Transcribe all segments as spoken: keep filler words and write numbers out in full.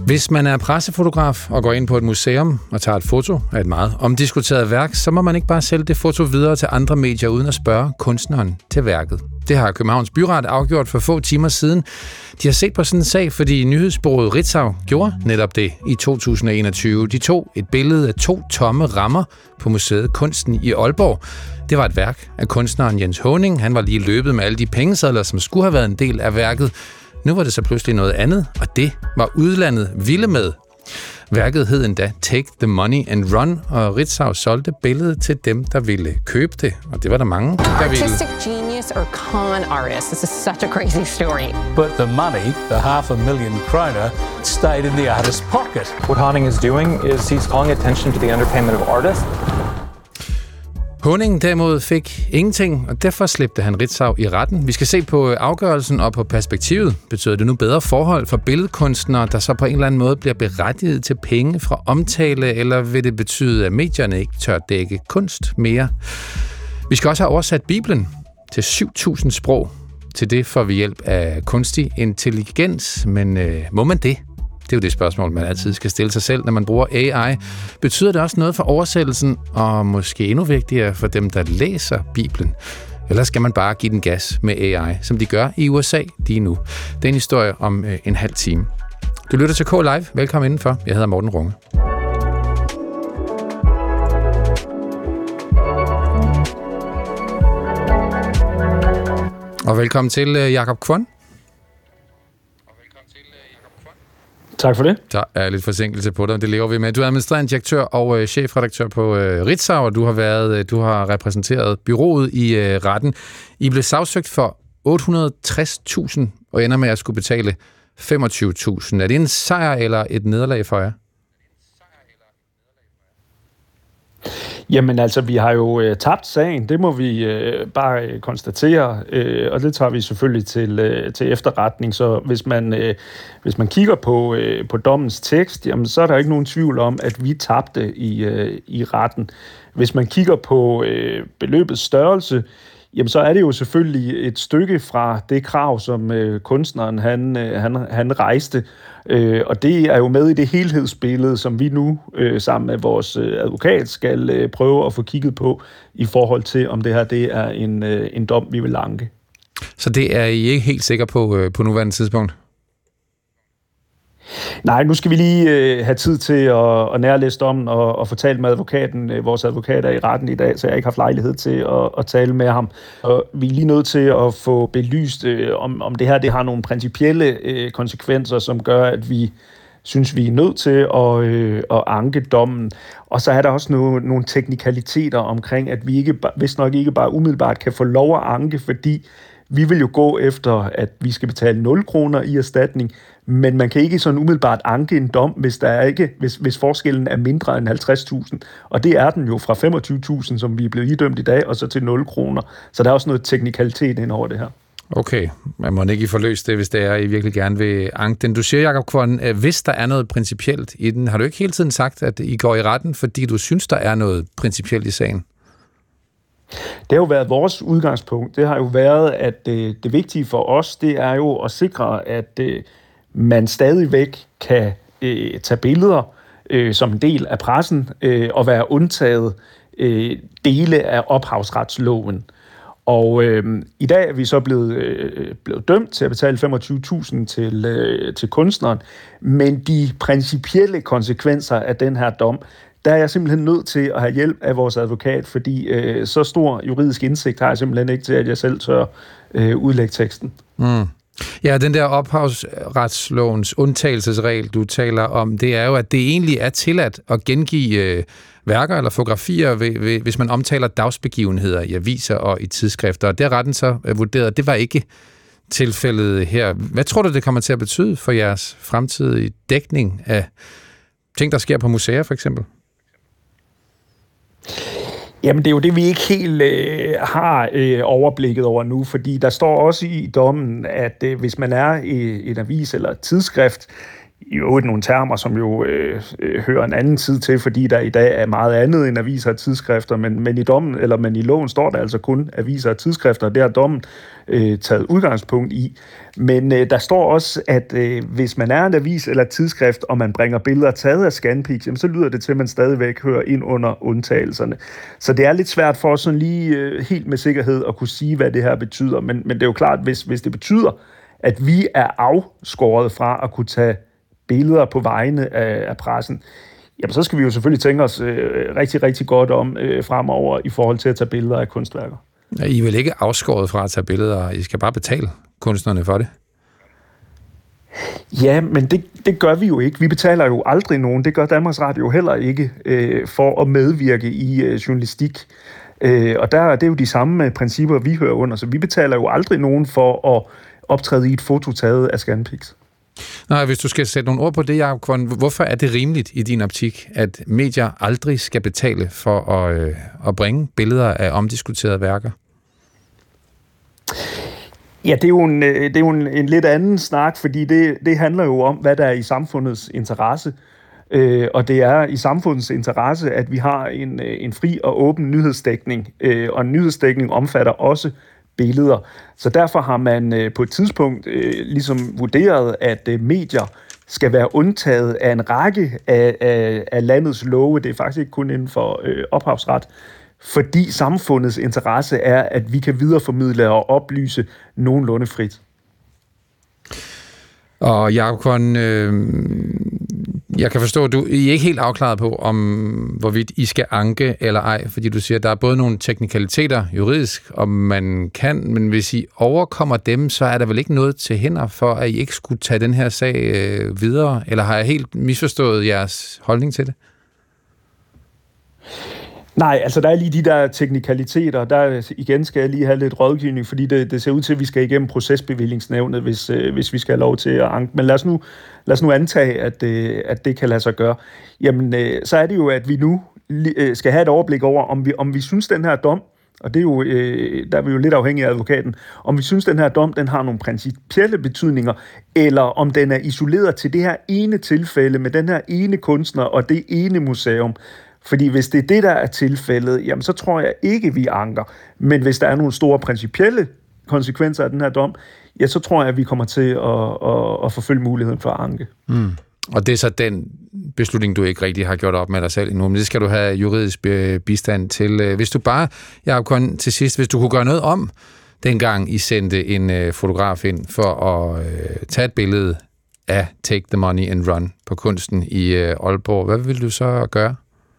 Hvis man er pressefotograf og går ind på et museum og tager et foto af et meget omdiskuteret værk, så må man ikke bare sælge det foto videre til andre medier uden at spørge kunstneren til værket. Det har Københavns Byret afgjort for få timer siden. De har set på sådan en sag, fordi nyhedsbureauet Ritzau gjorde netop det i to tusind og enogtyve. De tog et billede af to tomme rammer på museet Kunsten i Aalborg. Det var et værk af kunstneren Jens Haaning. Han var lige løbet med alle de pengesedler, som skulle have været en del af værket. Nu var det så pludselig noget andet, og det var udlandet vilde med. Værket hed endda Take the Money and Run, og Ritzau solgte billedet til dem, der ville købe det. Og det var der mange, der ville. Artistic genius or con artist. This is such a crazy story. But the money, the half a million kroner, stayed in the artist's pocket. What Haaning is doing is he's calling attention to the underpayment of artists. Haaning derimod fik ingenting, og derfor slæbte han Ritzau i retten. Vi skal se på afgørelsen og på perspektivet. Betyder det nu bedre forhold for billedkunstnere, der så på en eller anden måde bliver berettiget til penge fra omtale, eller vil det betyde, at medierne ikke tør dække kunst mere? Vi skal også have oversat Bibelen til syv tusind sprog. Til det får vi hjælp af kunstig intelligens, men øh, må man det? Det er jo det spørgsmål, man altid skal stille sig selv, når man bruger A I. Betyder det også noget for oversættelsen, og måske endnu vigtigere for dem, der læser Bibelen? Eller skal man bare give den gas med A I, som de gør i U S A lige nu? Det er en historie om øh, en halv time. Du lytter til K Live. Velkommen indenfor. Jeg hedder Morten Runge. Og velkommen til øh, Jakob Kvon. Tak for det. Der er lidt forsinkelse på dig, det lever vi med. Du er administrerende direktør og øh, chefredaktør på øh, Ritzau, og du har været, øh, du har repræsenteret bureauet i øh, retten. I blev sagsøgt for otte hundrede og tres tusind og ender med at skulle betale femogtyve tusind. Er det en sejr eller et nederlag for jer? Jamen altså, vi har jo øh, tabt sagen, det må vi øh, bare øh, konstatere, øh, og det tager vi selvfølgelig til, øh, til efterretning. Så hvis man, øh, hvis man kigger på, øh, på dommens tekst, jamen, så er der ikke nogen tvivl om, at vi tabte i, øh, i retten. Hvis man kigger på øh, beløbets størrelse, jamen så er det jo selvfølgelig et stykke fra det krav, som øh, kunstneren han, øh, han, han rejste. Øh, og det er jo med i det helhedsbillede, som vi nu øh, sammen med vores øh, advokat skal øh, prøve at få kigget på i forhold til, om det her det er en, øh, en dom, vi vil anke. Så det er I ikke helt sikre på øh, på nuværende tidspunkt? Nej, nu skal vi lige øh, have tid til at, at nærlæse dommen og, og få talt med advokaten. Vores advokat er i retten i dag, så jeg har ikke haft lejlighed til at, at tale med ham. Og vi er lige nødt til at få belyst, øh, om, om det her det har nogle principielle øh, konsekvenser, som gør, at vi synes, vi er nødt til at, øh, at anke dommen. Og så er der også nogle, nogle teknikaliteter omkring, at vi ikke, hvis nok ikke bare umiddelbart kan få lov at anke, fordi vi vil jo gå efter, at vi skal betale nul kroner i erstatning, men man kan ikke sådan umiddelbart anke en dom, hvis, der er ikke, hvis, hvis forskellen er mindre end halvtreds tusind. Og det er den jo fra femogtyve tusind, som vi er blevet idømt i dag, og så til nul kroner. Så der er også noget teknikalitet ind over det her. Okay, man må ikke forløse det, hvis det er, I virkelig gerne vil anke den. Du siger, Jakob Kvon, hvis der er noget principielt i den, har du ikke hele tiden sagt, at I går i retten, fordi du synes, der er noget principielt i sagen? Det har jo været vores udgangspunkt. Det har jo været, at øh, det vigtige for os, det er jo at sikre, at øh, man stadigvæk kan øh, tage billeder øh, som en del af pressen øh, og være undtaget øh, dele af ophavsretsloven. Og øh, i dag er vi så blevet, øh, blevet dømt til at betale femogtyve tusind til, øh, til kunstneren, men de principielle konsekvenser af den her dom, der er jeg simpelthen nødt til at have hjælp af vores advokat, fordi øh, så stor juridisk indsigt har jeg simpelthen ikke til, at jeg selv tør øh, udlægge teksten. Mm. Ja, den der ophavsretslovens undtagelsesregel, du taler om, det er jo, at det egentlig er tilladt at gengive øh, værker eller fotografier, ved, ved, hvis man omtaler dagsbegivenheder i aviser og i tidsskrifter. Og det har retten så øh, vurderet, det var ikke tilfældet her. Hvad tror du, det kommer til at betyde for jeres fremtidige dækning af ting, der sker på museer, for eksempel? Jamen, det er jo det, vi ikke helt øh, har øh, overblikket over nu, fordi der står også i dommen, at øh, hvis man er i et avis eller et tidsskrift, i øvrigt nogle termer, som jo øh, øh, hører en anden tid til, fordi der i dag er meget andet end aviser og tidsskrifter, men, men i dommen, eller men i loven står der altså kun aviser og tidsskrifter, og det har dommen øh, taget udgangspunkt i. Men øh, der står også, at øh, hvis man er en avis eller et tidsskrift, og man bringer billeder taget af Scanpix, jamen, så lyder det til, at man stadigvæk hører ind under undtagelserne. Så det er lidt svært for os sådan lige øh, helt med sikkerhed at kunne sige, hvad det her betyder, men, men det er jo klart, hvis, hvis det betyder, at vi er afskåret fra at kunne tage billeder på vegne af, af pressen, jamen så skal vi jo selvfølgelig tænke os øh, rigtig, rigtig godt om øh, fremover i forhold til at tage billeder af kunstværker. Ja, I er vel ikke afskåret fra at tage billeder, I skal bare betale kunstnerne for det? Ja, men det, det gør vi jo ikke. Vi betaler jo aldrig nogen. Det gør Danmarks Radio heller ikke øh, for at medvirke i øh, journalistik. Øh, og der det er jo de samme principper, vi hører under. Så vi betaler jo aldrig nogen for at optræde i et foto taget af Scanpix. Nej, hvis du skal sætte nogle ord på det, Jacob Kvon, hvorfor er det rimeligt i din optik, at medier aldrig skal betale for at, øh, at bringe billeder af omdiskuterede værker? Ja, det er jo en, det er jo en, en lidt anden snak, fordi det, det handler jo om, hvad der er i samfundets interesse. Øh, og det er i samfundets interesse, at vi har en, en fri og åben nyhedsdækning, øh, og en nyhedsdækning omfatter også billeder. Så derfor har man øh, på et tidspunkt øh, ligesom vurderet, at øh, medier skal være undtaget af en række af, af, af landets love. Det er faktisk ikke kun inden for øh, ophavsret, fordi samfundets interesse er, at vi kan videreformidle og oplyse nogenlunde frit. Og Jacob Kvon, øh, jeg kan forstå, at du I er ikke helt afklaret på, om hvorvidt I skal anke eller ej, fordi du siger, at der er både nogle teknikaliteter juridisk, om man kan, men hvis I overkommer dem, så er der vel ikke noget til hinder for, at I ikke skulle tage den her sag øh, videre, eller har jeg helt misforstået jeres holdning til det? Nej, altså der er lige de der teknikaliteter, der igen skal jeg lige have lidt rådgivning, fordi det, det ser ud til, at vi skal igennem procesbevillingsnævnet, hvis, øh, hvis vi skal have lov til at anke. Men lad os nu, lad os nu antage, at, øh, at det kan lade sig gøre. Jamen, øh, så er det jo, at vi nu øh, skal have et overblik over, om vi, om vi synes, den her dom, og det er jo, øh, der er vi jo lidt afhængige af advokaten, om vi synes, den her dom, den har nogle principielle betydninger, eller om den er isoleret til det her ene tilfælde med den her ene kunstner og det ene museum. Fordi hvis det er det, der er tilfældet, jamen så tror jeg ikke, vi anker. Men hvis der er nogle store principielle konsekvenser af den her dom, ja, så tror jeg, at vi kommer til at, at, at forfølge muligheden for at anke. Mm. Og det er så den beslutning, du ikke rigtig har gjort op med dig selv endnu, men det skal du have juridisk bistand til. Hvis du bare, Jacob Kvon, til sidst, hvis du kunne gøre noget om, dengang I sendte en fotograf ind for at tage et billede af Take the Money and Run på kunsten i Aalborg, hvad vil du så gøre?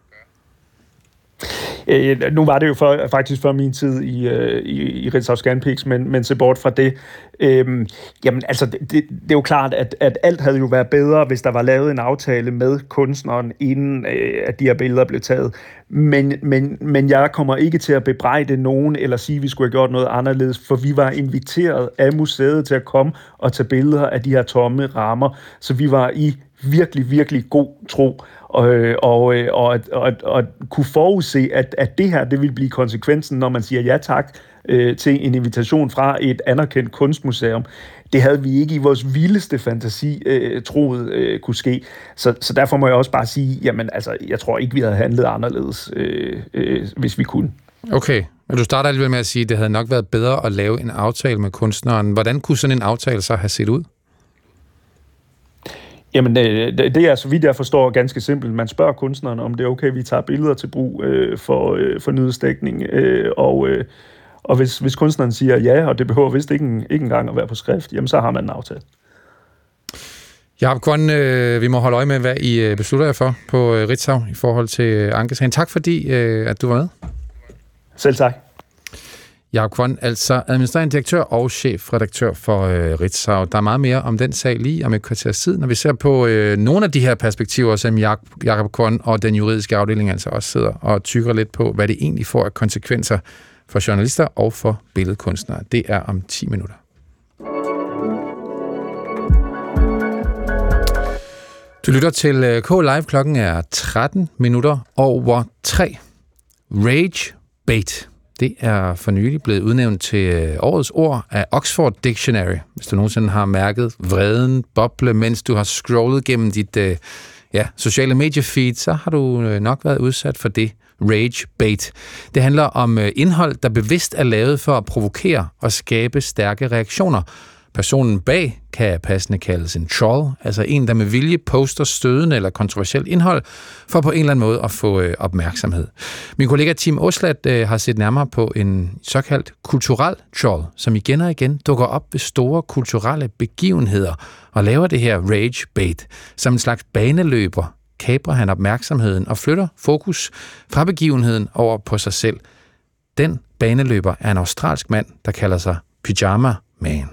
Øh, nu var det jo for, faktisk før min tid i, øh, i, i Ritzau Scanpix, men, men se bort fra det. Øh, jamen, altså, det, det, det er jo klart, at, at alt havde jo været bedre, hvis der var lavet en aftale med kunstneren, inden øh, at de her billeder blev taget. Men, men, men jeg kommer ikke til at bebrejde nogen, eller sige, at vi skulle have gjort noget anderledes, for vi var inviteret af museet til at komme og tage billeder af de her tomme rammer, så vi var i virkelig, virkelig god tro, og, og, og, og, og kunne forudse, at, at det her, det ville blive konsekvensen, når man siger ja tak øh, til en invitation fra et anerkendt kunstmuseum. Det havde vi ikke i vores vildeste fantasi øh, troet øh, kunne ske. Så, så derfor må jeg også bare sige, jamen altså, jeg tror ikke, vi havde handlet anderledes, øh, øh, hvis vi kunne. Okay, men du starter alligevel med at sige, at det havde nok været bedre at lave en aftale med kunstneren. Hvordan kunne sådan en aftale så have set ud? Jamen, det, det er, så vidt jeg forstår, ganske simpelt. Man spørger kunstneren, om det er okay, vi tager billeder til brug øh, for, øh, for nyhedsdækning. Øh, og øh, og hvis, hvis kunstneren siger ja, og det behøver vist ikke, ikke engang at være på skrift, jamen så har man en aftale. Jacob Kvon, øh, vi må holde øje med, hvad I beslutter jer for på øh, Ritzau i forhold til ankesagen. Tak fordi, øh, at du var med. Selv tak. Jacob Kvon, altså administrerende direktør og chefredaktør for øh, Ritzau. Der er meget mere om den sag lige om et kvarters tid, når vi ser på øh, nogle af de her perspektiver, som Jacob Kvon og den juridiske afdeling altså også sidder og tykker lidt på, hvad det egentlig får af konsekvenser for journalister og for billedkunstnere. Det er om ti minutter. Du lytter til K Live. Klokken er tretten minutter over tre. Rage bait. det er for nylig blevet udnævnt til årets ord af Oxford Dictionary. Hvis du nogensinde har mærket vreden boble, mens du har scrollet gennem dit ja, sociale mediefeed, så har du nok været udsat for det. Rage bait. Det handler om indhold, der bevidst er lavet for at provokere og skabe stærke reaktioner. Personen bag kan passende kaldes en troll, altså en, der med vilje poster stødende eller kontroversielt indhold, for på en eller anden måde at få øh, opmærksomhed. Min kollega Tim Oslat øh, har set nærmere på en såkaldt kulturel troll, som igen og igen dukker op ved store kulturelle begivenheder og laver det her rage bait. Som en slags baneløber kaprer han opmærksomheden og flytter fokus fra begivenheden over på sig selv. Den baneløber er en australsk mand, der kalder sig Pyjama Man.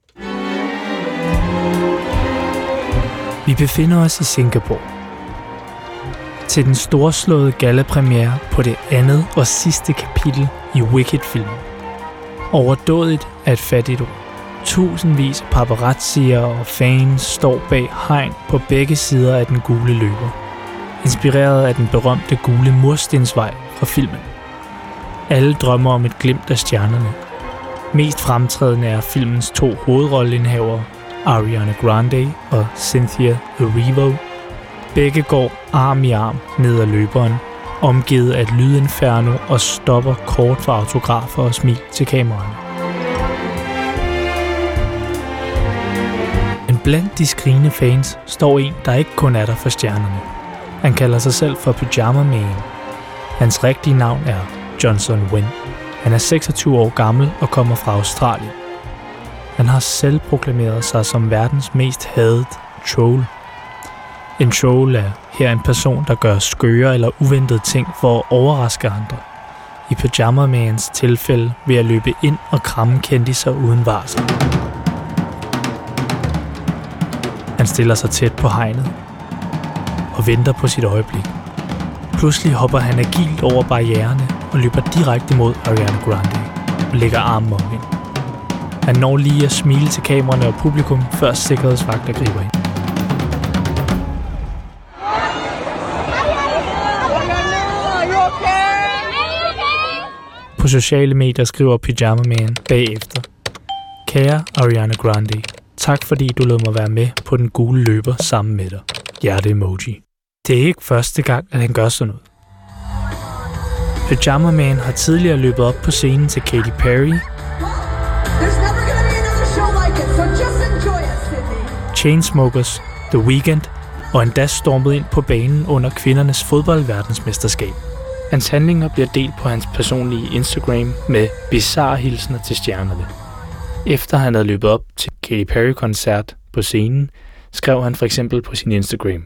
Vi befinder os i Singapore. Til den storslåede gallapremiere på det andet og sidste kapitel i Wicked-filmen. Overdådigt er et fattigt ord. Tusindvis af paparazzier og fans står bag hegn på begge sider af den gule løber. Inspireret af den berømte gule murstensvej fra filmen. Alle drømmer om et glimt af stjernerne. Mest fremtrædende er filmens to hovedrolleindhavere, Ariana Grande og Cynthia Erivo. Begge går arm i arm ned ad løberen, omgivet af et lydinferno og stopper kort for autografer og smil til kameraerne. Men blandt de skrigende fans står en, der ikke kun er der for stjernerne. Han kalder sig selv for Pyjama Man. Hans rigtige navn er Johnson Wen. Han er seksogtyve år gammel og kommer fra Australien. Han har selv proklameret sig som verdens mest hadet troll. En troll er her en person, der gør skøre eller uventede ting for at overraske andre. I Pyjama Mans tilfælde ved at løbe ind og kramme kendiser uden varsel. Han stiller sig tæt på hegnet og venter på sit øjeblik. Pludselig hopper han agilt over barriererne og løber direkte mod Ariana Grande og lægger armen om hende. Han når lige at smile til kameraerne og publikum, før sikkerhedsvagter griber ind. På sociale medier skriver Pyjama Man bagefter: Kære Ariana Grande, tak fordi du lod mig være med på den gule løber sammen med dig. Hjerte-emoji. Det er ikke første gang, at han gør sådan noget. Pyjama Man har tidligere løbet op på scenen til Katy Perry, Chainsmokers, The Weeknd og endda stormet ind på banen under kvindernes fodboldverdensmesterskab. Hans handlinger bliver delt på hans personlige Instagram med bizarre hilsner til stjernerne. Efter han havde løbet op til Katy Perry-koncert på scenen, skrev han for eksempel på sin Instagram: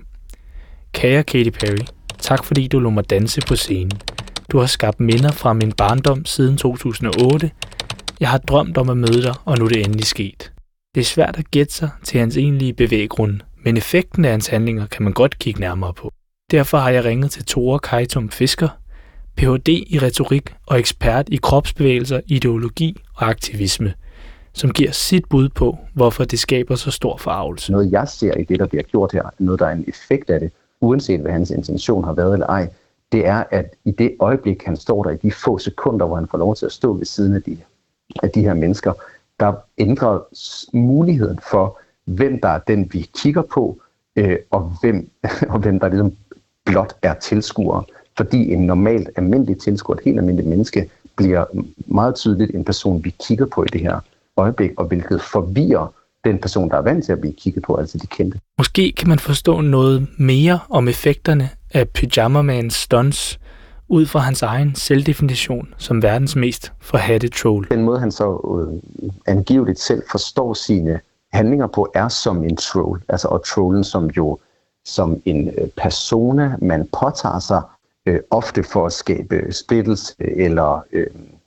Kære Katy Perry, tak fordi du lod mig danse på scenen. Du har skabt minder fra min barndom siden to tusind og otte. Jeg har drømt om at møde dig, og nu er det endelig sket. Det er svært at gætte sig til hans egentlige bevæggrunde, men effekten af hans handlinger kan man godt kigge nærmere på. Derfor har jeg ringet til Tore Kajtum Fisker, P H D i retorik og ekspert i kropsbevægelser, ideologi og aktivisme, som giver sit bud på, hvorfor det skaber så stor forargelse. Noget jeg ser i det, der bliver gjort her, noget der er en effekt af det, uanset hvad hans intention har været eller ej, det er, at i det øjeblik, han står der, i de få sekunder, hvor han får lov til at stå ved siden af de, af de her mennesker, der ændrer muligheden for, hvem der er den, vi kigger på, øh, og, hvem, og hvem der ligesom blot er tilskuere. Fordi en normalt almindelig tilskuer, et helt almindeligt menneske, bliver meget tydeligt en person, vi kigger på i det her øjeblik, og hvilket forvirrer den person, der er vant til at blive kigget på, altså de kendte. Måske kan man forstå noget mere om effekterne af Pyjama Mans stunts, ud fra hans egen selvdefinition som verdens mest forhatte troll. Den måde, han så øh, angiveligt selv forstår sine handlinger på, er som en troll. Altså, og trollen som jo som en øh, persona, man påtager sig øh, ofte for at skabe splittelse eller øh,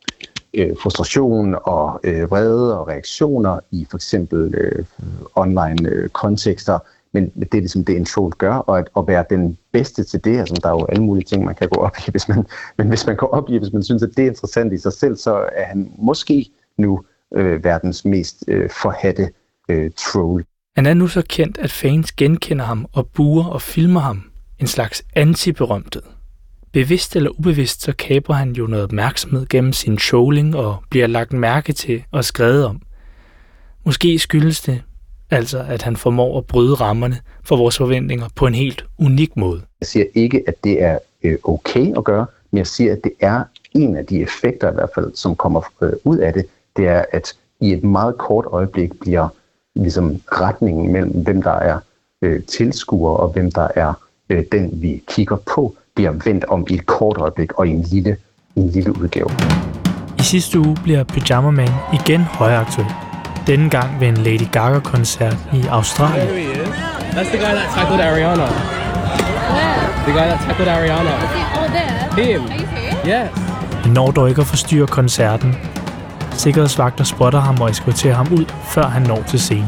øh, frustration og øh, vrede og reaktioner i for eksempel øh, online øh, kontekster. Men det er ligesom det, en troll gør, og at, at være den bedste til det, altså der er jo alle mulige ting, man kan gå op i, hvis man, men hvis man går op i, hvis man synes, at det er interessant i sig selv, så er han måske nu øh, verdens mest øh, forhatte øh, troll. Han er nu så kendt, at fans genkender ham og buer og filmer ham, en slags anti-berømthed. Bevidst eller ubevidst, så kaprer han jo noget opmærksomhed gennem sin trolling og bliver lagt mærke til og skrevet om. Måske skyldes det altså, at han formår at bryde rammerne for vores forventninger på en helt unik måde. Jeg siger ikke, at det er øh, okay at gøre, men jeg siger, at det er en af de effekter i hvert fald, som kommer øh, ud af det. Det er, at i et meget kort øjeblik bliver ligesom retningen mellem, hvem der er øh, tilskuere og hvem der er øh, den, vi kigger på, bliver vendt om i et kort øjeblik og i en lille, en lille udgave. I sidste uge bliver Pyjama Man igen højaktuel. Denne gang ved en Lady Gaga-koncert i Australien. There he is. That's the guy that tackled Ariana. Where? The guy that tackled Ariana. Is he all there? Him. Are you serious? Yes. Han når dog ikke at forstyrre koncerten. Sikkerhedsvagter spotter ham og eskorterer ham ud, før han når til scenen.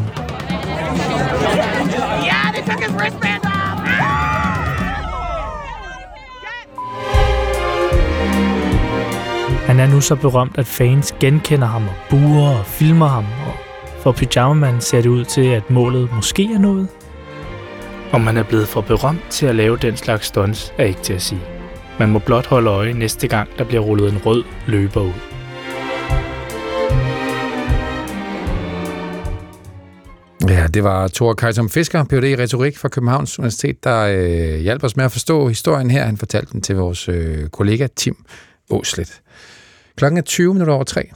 Yeah, they took his wristband off! Han er nu så berømt, at fans genkender ham og buer og filmer ham, og for Pyjama Man ser det ud til, at målet måske er nået. Om man er blevet for berømt til at lave den slags stunts, er ikke til at sige. Man må blot holde øje næste gang, der bliver rullet en rød løber ud. Ja, det var Thor Kajsom Fisker, P H D i retorik fra Københavns Universitet, der øh, hjalp os med at forstå historien her. Han fortalte den til vores øh, kollega Tim Aaslet. Klokken er tyve minutter over tre.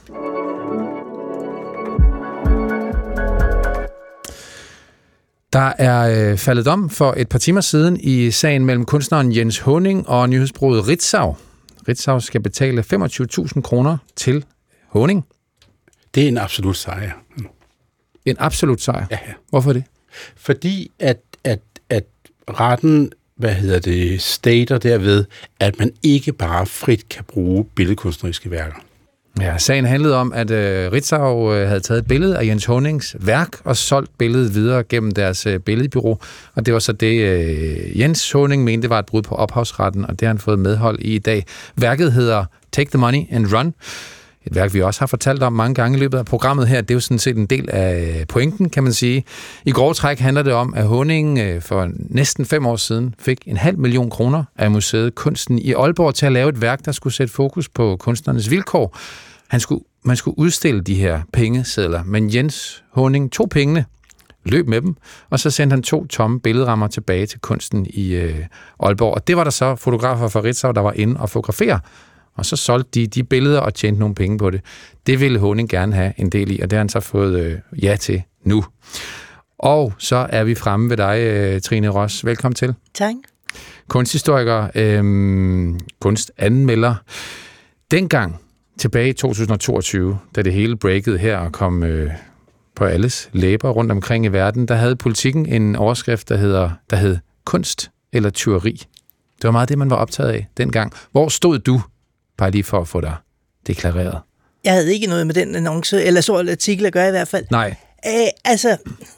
Der er øh, faldet dom for et par timer siden i sagen mellem kunstneren Jens Haaning og nyhedsbureauet Ritzau. Ritzau skal betale femogtyve tusind kroner til Haaning. Det er en absolut sejr. En absolut sejr? Ja, ja. Hvorfor det? Fordi at, at, at retten, hvad hedder det, stater derved, at man ikke bare frit kan bruge billedkunstneriske værker. Ja, sagen handlede om, at øh, Ritzau øh, havde taget et billede af Jens Haanings værk og solgt billedet videre gennem deres øh, billedbureau. Og det var så det, øh, Jens Haaning mente var et brud på ophavsretten, og det har han fået medhold i i dag. Værket hedder Take the Money and Run. Et værk, vi også har fortalt om mange gange i løbet af programmet her. Det er jo sådan set en del af pointen, kan man sige. I grove træk handler det om, at Haaning for næsten fem år siden fik en halv million kroner af museet Kunsten i Aalborg til at lave et værk, der skulle sætte fokus på kunstnernes vilkår. Han skulle, man skulle udstille de her pengesedler, men Jens Haaning tog pengene, løb med dem, og så sendte han to tomme billedrammer tilbage til Kunsten i øh, Aalborg. Og det var der så fotografer fra Ritzau, der var inde og fotografere. Og så solgte de de billeder og tjente nogle penge på det. Det ville Haaning gerne have en del i, og det har han så fået øh, ja til nu. Og så er vi fremme ved dig, øh, Trine Ross. Velkommen til. Tak. Kunsthistoriker, øh, kunstanmelder. Dengang, tilbage i to tusind og toogtyve, da det hele breakede her og kom øh, på alles læber rundt omkring i verden, der havde Politikken en overskrift, der, hedder, der hed kunst eller tyveri. Det var meget det, man var optaget af dengang. Hvor stod du? Bare lige for at få dig deklareret. Jeg havde ikke noget med den annonce, eller så artikel at gøre i hvert fald. Nej. Æh, altså,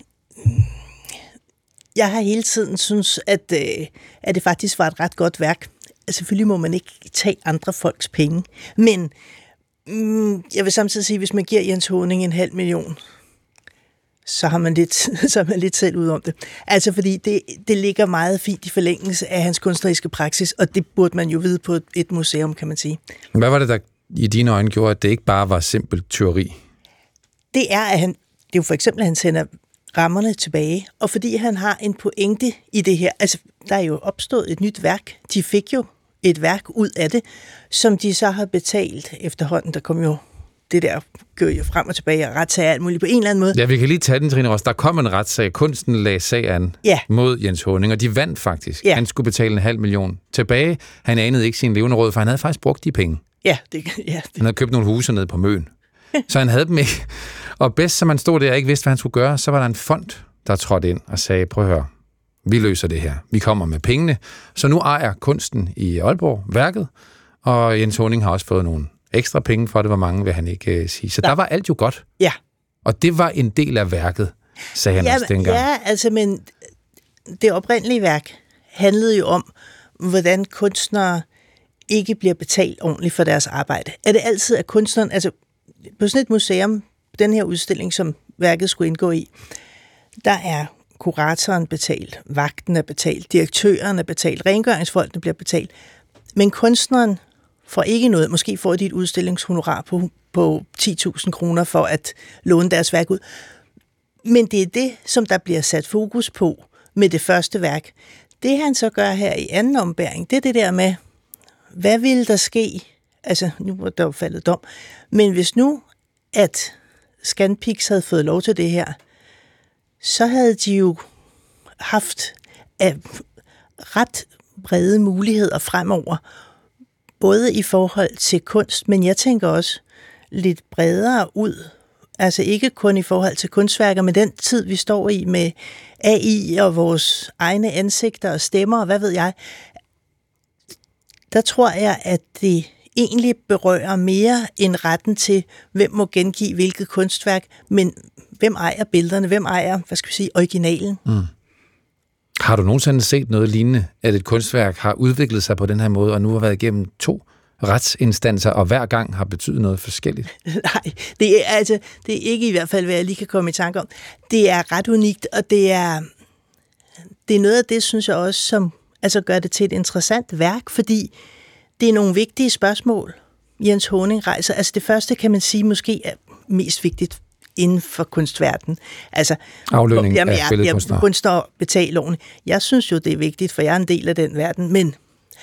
jeg har hele tiden synes, at, øh, at det faktisk var et ret godt værk. Selvfølgelig må man ikke tage andre folks penge, men mm, jeg vil samtidig sige, at hvis man giver Jens Haaning en halv million, så har man lidt, så er man lidt selv ud om det. Altså, fordi det, det ligger meget fint i forlængelse af hans kunstneriske praksis, og det burde man jo vide på et, et museum, kan man sige. Hvad var det, der i dine øjne gjorde, at det ikke bare var simpelt tyveri? Det er, at han, det er jo for eksempel, at han sender rammerne tilbage, og fordi han har en pointe i det her, altså, der er jo opstået et nyt værk. De fik jo et værk ud af det, som de så har betalt efterhånden. Der kom jo det der gør jo frem og tilbage og retssag alt muligt på en eller anden måde. Ja, vi kan lige tage den, Trine Ross. Der kom en retssag. Kunsten lagde sag an ja. mod Jens Haaning, og de vandt faktisk. Ja. Han skulle betale en halv million tilbage. Han anede ikke sin levende råd, for han havde faktisk brugt de penge. Ja, det, ja, det. Han havde købt nogle huse nede på Møn. Så han havde dem ikke. Og bedst, som man stod der og ikke vidste, hvad han skulle gøre, så var der en fond, der trådte ind og sagde, prøv at høre, vi løser det her. Vi kommer med pengene. Så nu ejer Kunsten i Aalborg værket, og Jens Haaning har også fået nogle ekstra penge for det, hvor mange vil han ikke uh, sige. Så ja. Der var alt jo godt. Ja. Og det var en del af værket, sagde han ja, også dengang. Ja, altså, men det oprindelige værk handlede jo om, hvordan kunstnere ikke bliver betalt ordentligt for deres arbejde. Er det altid, at kunstneren, altså på sådan et museum, den her udstilling, som værket skulle indgå i, der er kuratoren betalt, vagten er betalt, direktøren er betalt, rengøringsfolkene bliver betalt. Men kunstneren får ikke noget. Måske får de et udstillingshonorar på, på ti tusind kroner for at låne deres værk ud. Men det er det, som der bliver sat fokus på med det første værk. Det han så gør her i anden ombæring, det er det der med, hvad ville der ske? Altså, nu er der jo faldet dom. Men hvis nu, at Scanpix havde fået lov til det her, så havde de jo haft uh, ret brede muligheder fremover, både i forhold til kunst, men jeg tænker også lidt bredere ud. Altså ikke kun i forhold til kunstværker, men den tid, vi står i med A I og vores egne ansigter og stemmer, og hvad ved jeg, der tror jeg, at det egentlig berører mere end retten til, hvem må gengive hvilket kunstværk, men hvem ejer billederne, hvem ejer, hvad skal vi sige, originalen. Mm. Har du nogensinde set noget lignende, at et kunstværk har udviklet sig på den her måde, og nu har været igennem to retsinstanser, og hver gang har betydet noget forskelligt? Nej, det er, altså, det er ikke i hvert fald, hvad jeg lige kan komme i tanke om. Det er ret unikt, og det er, det er noget af det, synes jeg også, som altså gør det til et interessant værk, fordi det er nogle vigtige spørgsmål, Jens Haaning rejser. Altså det første, kan man sige, måske er mest vigtigt inden for kunstverdenen. Altså, aflønning jamen, af jeg, billedkunstnere. Jeg, kunstnere betaler loven. Jeg synes jo, det er vigtigt, for jeg er en del af den verden. Men,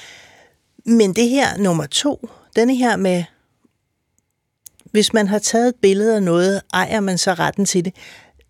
men det her nummer to, denne her med, hvis man har taget et billede af noget, ejer man så retten til det.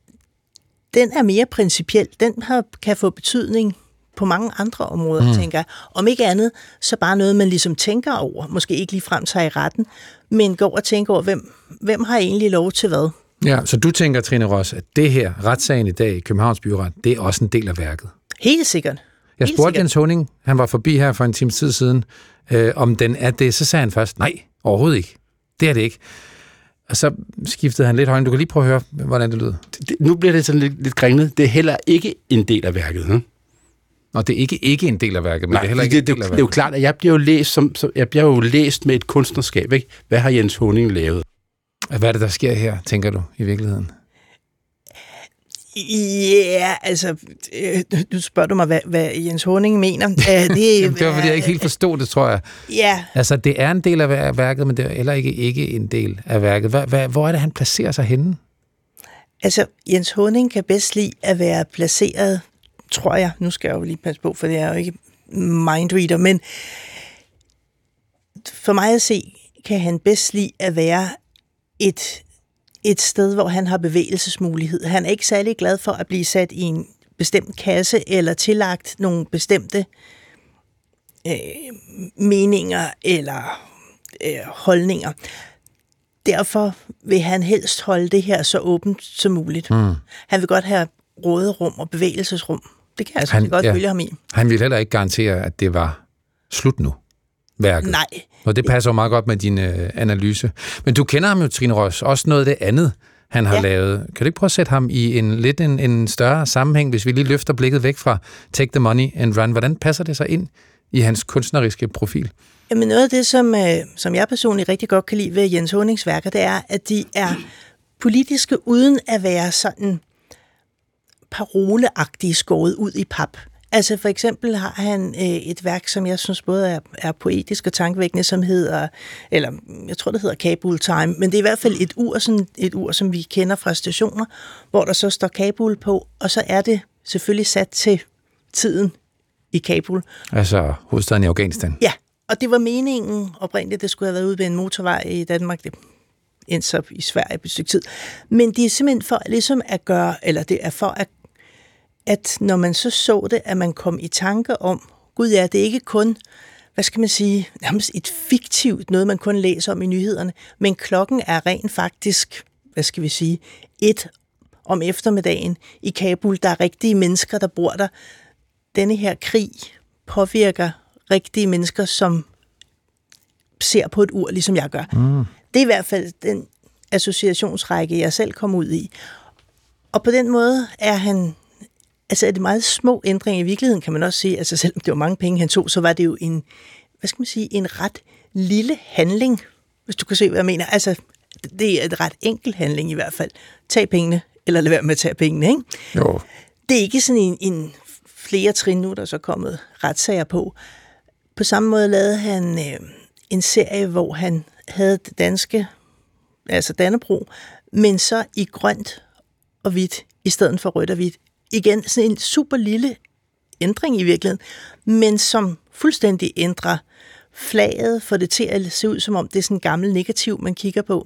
Den er mere principiel. Den har, kan få betydning på mange andre områder, mm. tænker jeg. Om ikke andet, så bare noget, man ligesom tænker over. Måske ikke lige frem sig i retten, men går og tænker over, hvem, hvem har egentlig lov til hvad. Ja, så du tænker, Trine Ross, at det her, retssagen i dag i Københavns Byret, det er også en del af værket? Helt sikkert. Jeg spurgte Jens Haaning, han var forbi her for en times tid siden, øh, om den er det. Så sagde han først, nej, overhovedet ikke. Det er det ikke. Og så skiftede han lidt højden. Du kan lige prøve at høre, hvordan det lyder. Det, nu bliver det sådan lidt, lidt grænglet. Det er heller ikke en del af værket, hm? Og det er ikke, ikke en del af værket, men Nej, det er heller ikke det, en del det, af værket. det er jo klart, at jeg bliver jo læst, som, som, jeg bliver jo læst med et kunstnerskab, ikke? Hvad har Jens Haaning lavet? Hvad er det, der sker her, tænker du, i virkeligheden? Ja, yeah, altså, øh, du spørger du mig, hvad, hvad Jens Haaning mener. Uh, det, Jamen, det var, fordi jeg ikke helt forstod det, tror jeg. Ja. Yeah. Altså, det er en del af værket, men det er heller ikke, ikke en del af værket. Hvad, hvad, hvor er det, han placerer sig henne? Altså, Jens Haaning kan bedst lide at være placeret, tror jeg, nu skal jeg jo lige passe på, for det er jo ikke mindreader, men for mig at se, kan han bedst lide at være et, et sted, hvor han har bevægelsesmulighed. Han er ikke særlig glad for at blive sat i en bestemt kasse, eller tillagt nogle bestemte øh, meninger eller øh, holdninger. Derfor vil han helst holde det her så åbent som muligt. Mm. Han vil godt have råderum og bevægelsesrum. Det kan jeg altså han, godt ja. følge ham i. Han vil heller ikke garantere, at det var slut nu, værket. Nej. Og det passer jo meget godt med din øh, analyse. Men du kender ham jo, Trine Ross, også noget af det andet, han har ja. lavet. Kan du ikke prøve at sætte ham i en lidt en, en større sammenhæng, hvis vi lige løfter blikket væk fra Take the Money and Run? Hvordan passer det sig ind i hans kunstneriske profil? Jamen noget af det, som, øh, som jeg personligt rigtig godt kan lide ved Jens Haanings værker, det er, at de er politiske uden at være sådan paroleagtige skåret ud i pap. Altså for eksempel har han øh, et værk, som jeg synes både er, er poetisk og tankevækkende, som hedder, eller jeg tror det hedder Kabul Time, men det er i hvert fald et ur, sådan et ur, som vi kender fra stationer, hvor der så står Kabul på, og så er det selvfølgelig sat til tiden i Kabul. Altså hovedstaden i Afghanistan. Ja, og det var meningen oprindeligt, det skulle have været ude ved en motorvej i Danmark, det endte så i Sverige på et stykke tid. Men det er simpelthen for ligesom at gøre, eller det er for at at når man så så det, at man kom i tanke om, gud ja, det er ikke kun, hvad skal man sige, nærmest et fiktivt noget, man kun læser om i nyhederne, men klokken er rent faktisk, hvad skal vi sige, et om eftermiddagen i Kabul. Der er rigtige mennesker, der bor der. Denne her krig påvirker rigtige mennesker, som ser på et ur, ligesom jeg gør. Mm. Det er i hvert fald den associationsrække, jeg selv kom ud i. Og på den måde er han Altså er det meget små ændringer i virkeligheden, kan man også sige. Altså selvom det var mange penge, han tog, så var det jo en, hvad skal man sige, en ret lille handling, hvis du kan se, hvad jeg mener. Altså, det er et ret enkel handling i hvert fald. Tag pengene, eller lad være med at tage pengene, ikke? Jo. Det er ikke sådan en, en flere trin nu, der er så kommet retssager på. På samme måde lavede han øh, en serie, hvor han havde det danske, altså Dannebrog, men så i grønt og hvidt, i stedet for rødt og hvidt. Igen, sådan en super lille ændring i virkeligheden, men som fuldstændig ændrer flaget, får det til at se ud, som om det er sådan en gammel negativ, man kigger på.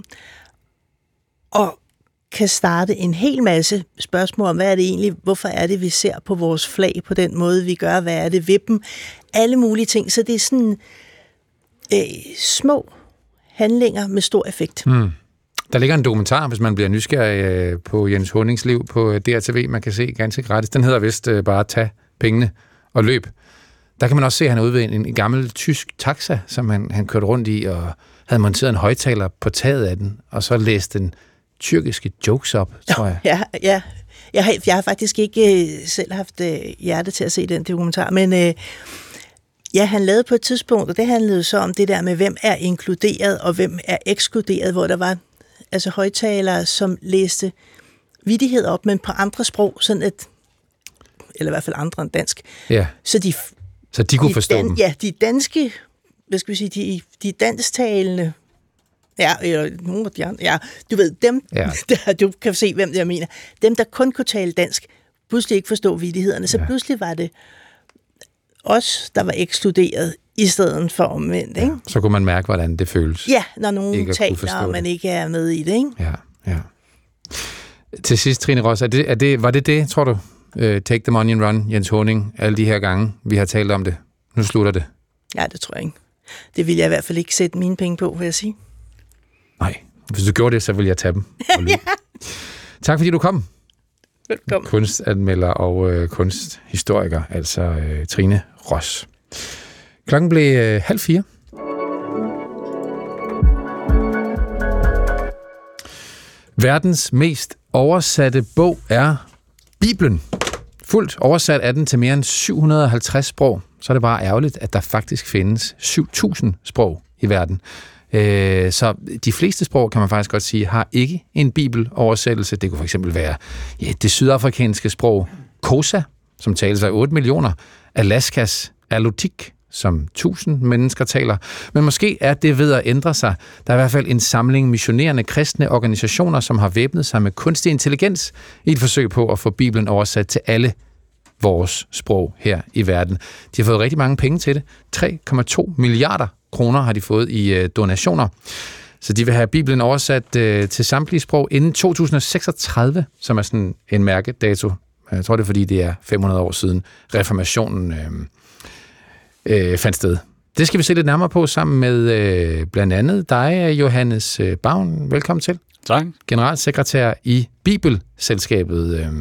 Og kan starte en hel masse spørgsmål om, hvad er det egentlig, hvorfor er det, vi ser på vores flag på den måde, vi gør, hvad er det ved dem, alle mulige ting. Så det er sådan øh, små handlinger med stor effekt. Mm. Der ligger en dokumentar, hvis man bliver nysgerrig øh, på Jens Honings liv på D R T V, man kan se ganske gratis. Den hedder vist øh, bare Tag pengene og løb. Der kan man også se, at han er ude ved en, en gammel tysk taxa, som han, han kørte rundt i, og havde monteret en højttaler på taget af den, og så læste den tyrkiske jokes op, tror jeg. Ja, ja. Jeg har, jeg har faktisk ikke øh, selv haft øh, hjerte til at se den dokumentar, men øh, ja, han lavede på et tidspunkt, og det handlede så om det der med, hvem er inkluderet, og hvem er ekskluderet, hvor der var altså højtalere, som læste vittigheder op, men på andre sprog, sådan et, eller i hvert fald andre end dansk. Ja. Så de, så de kunne de forstå dan, dem? Ja, de danske, hvad skal vi sige, de, de dansktalende, ja, eller nogle af de andre, ja, du ved, dem, ja. der, du kan se, hvem jeg mener, dem, der kun kunne tale dansk, pludselig ikke forstå vittighederne, så ja. pludselig var det os, der var ekskluderet, i stedet for omvendt, ikke? Ja, så kunne man mærke, hvordan det føles. Ja, når nogen taler, og man ikke er med i det, ikke? Ja, ja. Til sidst, Trine Ross, er det, er det, var det det, tror du? Uh, take the money and run, Jens Honing, alle de her gange, vi har talt om det. Nu slutter det. Ja, det tror jeg ikke. Det vil jeg i hvert fald ikke sætte mine penge på, vil jeg sige. Nej, hvis du gjorde det, så vil jeg tage dem. Ja. Tak fordi du kom. Velkommen. Kunstanmelder og øh, kunsthistoriker, altså øh, Trine Ross. Klokken blev øh, halv fire. Verdens mest oversatte bog er Bibelen. Fuldt oversat er den til mere end syv hundrede og halvtreds sprog. Så er det bare ærgerligt, at der faktisk findes syv tusind sprog i verden. Så de fleste sprog, kan man faktisk godt sige, har ikke en bibeloversættelse. Det kunne for eksempel være ja, det sydafrikanske sprog Xhosa, som tales af otte millioner, Alaskas Alutiiq, som tusind mennesker taler. Men måske er det ved at ændre sig. Der er i hvert fald en samling missionerende kristne organisationer, som har væbnet sig med kunstig intelligens i et forsøg på at få Bibelen oversat til alle vores sprog her i verden. De har fået rigtig mange penge til det. tre komma to milliarder kroner har de fået i øh, donationer. Så de vil have Bibelen oversat øh, til samtlige sprog inden to tusind og seksogtredive, som er sådan en mærkedato. Jeg tror, det er, fordi det er fem hundrede år siden reformationen øh, øh, fandt sted. Det skal vi se lidt nærmere på sammen med øh, blandt andet dig, Johannes Bavn. Velkommen til. Tak. Generalsekretær i Bibelselskabet. Øh.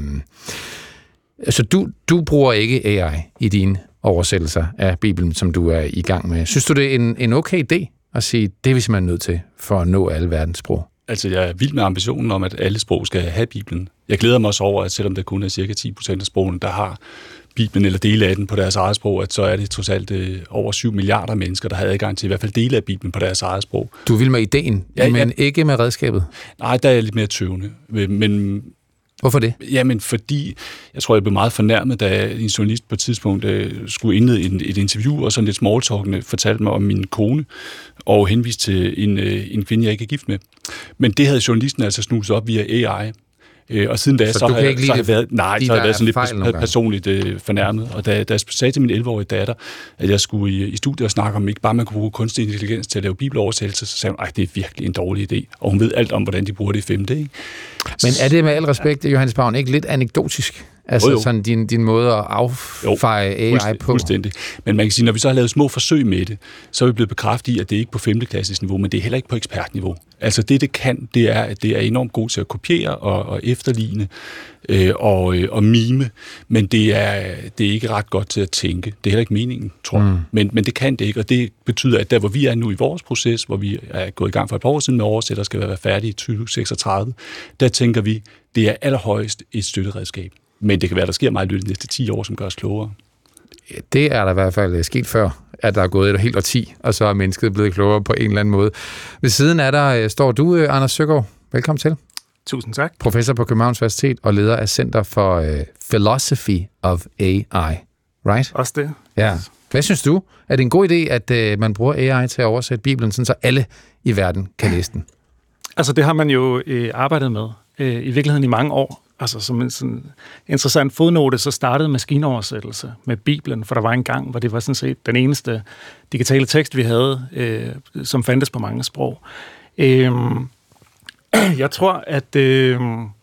Så du, du bruger ikke A I i dine oversættelser af Bibelen, som du er i gang med. Synes du, det er en, en okay idé at sige, det er vi simpelthen nødt til for at nå alle verdens sprog? Altså, jeg er vild med ambitionen om, at alle sprog skal have Bibelen. Jeg glæder mig også over, at selvom der kun er cirka ti procent af sprogene, der har Bibelen eller dele af den på deres eget sprog, at så er det trods alt øh, over syv milliarder mennesker, der har adgang til i hvert fald dele af Bibelen på deres eget sprog. Du vil med ideen, ja, men ja. Ikke med redskabet? Nej, der er jeg lidt mere tøvende. Men hvorfor det? Jamen, fordi jeg tror, jeg blev meget fornærmet, da en journalist på et tidspunkt øh, skulle indlede et, et interview, og sådan lidt smalltalkende fortalte mig om min kone, og henviste til en, øh, en kvinde, jeg ikke er gift med. Men det havde journalisten altså snuset op via A I. Øh, og siden da, så, så har jeg, så har jeg været, nej, så har jeg været sådan lidt personligt øh, fornærmet. Og da, da jeg sagde til min elleve-årige datter, at jeg skulle i, i studiet og snakke om, ikke bare man kunne bruge kunstig intelligens til at lave bibeloversættelse, så sagde hun, at det er virkelig en dårlig idé. Og hun ved alt om, hvordan de bruger det i femte. Ikke? Men er det med al respekt, Johannes Bavn, ikke lidt anekdotisk? Altså jo, jo. Sådan din, din måde at affeje jo, A I på? Fuldstændig. Men man kan sige, når vi så har lavet små forsøg med det, så er vi blevet bekræftet i, at det er ikke på femte klasses niveau, men det er heller ikke på ekspertniveau. Altså det, det kan, det er, at det er enormt godt til at kopiere og, og efterligne øh, og, øh, og mime, men det er, det er ikke ret godt til at tænke. Det er heller ikke meningen, tror jeg. Mm. Men, men det kan det ikke, og det betyder, at der, hvor vi er nu i vores proces, hvor vi er gået i gang for et par år siden med oversætter, skal være færdige i tyve seksogtredive, der tænker vi, det er allerhøjst et støtteredskab. Men det kan være, der sker meget i de næste ti år, som gør os klogere. Det er der i hvert fald sket før, at der er gået et helt årti, og så er mennesket blevet klogere på en eller anden måde. Ved siden af der står du, Anders Søgaard. Velkommen til. Tusind tak. Professor på Københavns Universitet og leder af Center for uh, Philosophy of A I. Right? Også det. Ja. Hvad synes du? Er det en god idé, at øh, man bruger A I til at oversætte Bibelen, sådan så alle i verden kan læse den? Altså, det har man jo øh, arbejdet med øh, i virkeligheden i mange år. Altså, som en sådan interessant fodnote, så startede maskinoversættelse med Bibelen, for der var en gang, hvor det var sådan set den eneste digitale tekst, vi havde, øh, som fandtes på mange sprog. Øh, jeg tror, at... Øh,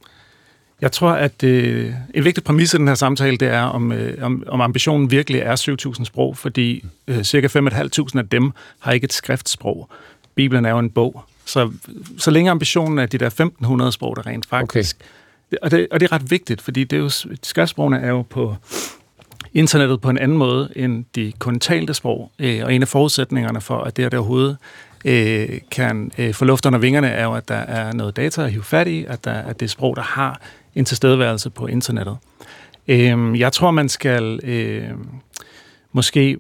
Jeg tror, at øh, en vigtig præmis i den her samtale, det er, om, øh, om, om ambitionen virkelig er syv tusind sprog, fordi øh, cirka fem tusind fem hundrede af dem har ikke et skriftsprog. Bibelen er jo en bog. Så, så længe ambitionen er de der femten hundrede sprog, der rent faktisk... Okay. Og, det, og det er ret vigtigt, fordi det er jo, skriftsprogene er jo på internettet på en anden måde end de kun talte sprog. Øh, og en af forudsætningerne for, at det her der overhovedet øh, kan øh, få luft under vingerne, er jo, at der er noget data at hive fat i, at, der, at det er sprog, der har en tilstedeværelse på internettet. Øh, jeg tror, man skal øh, måske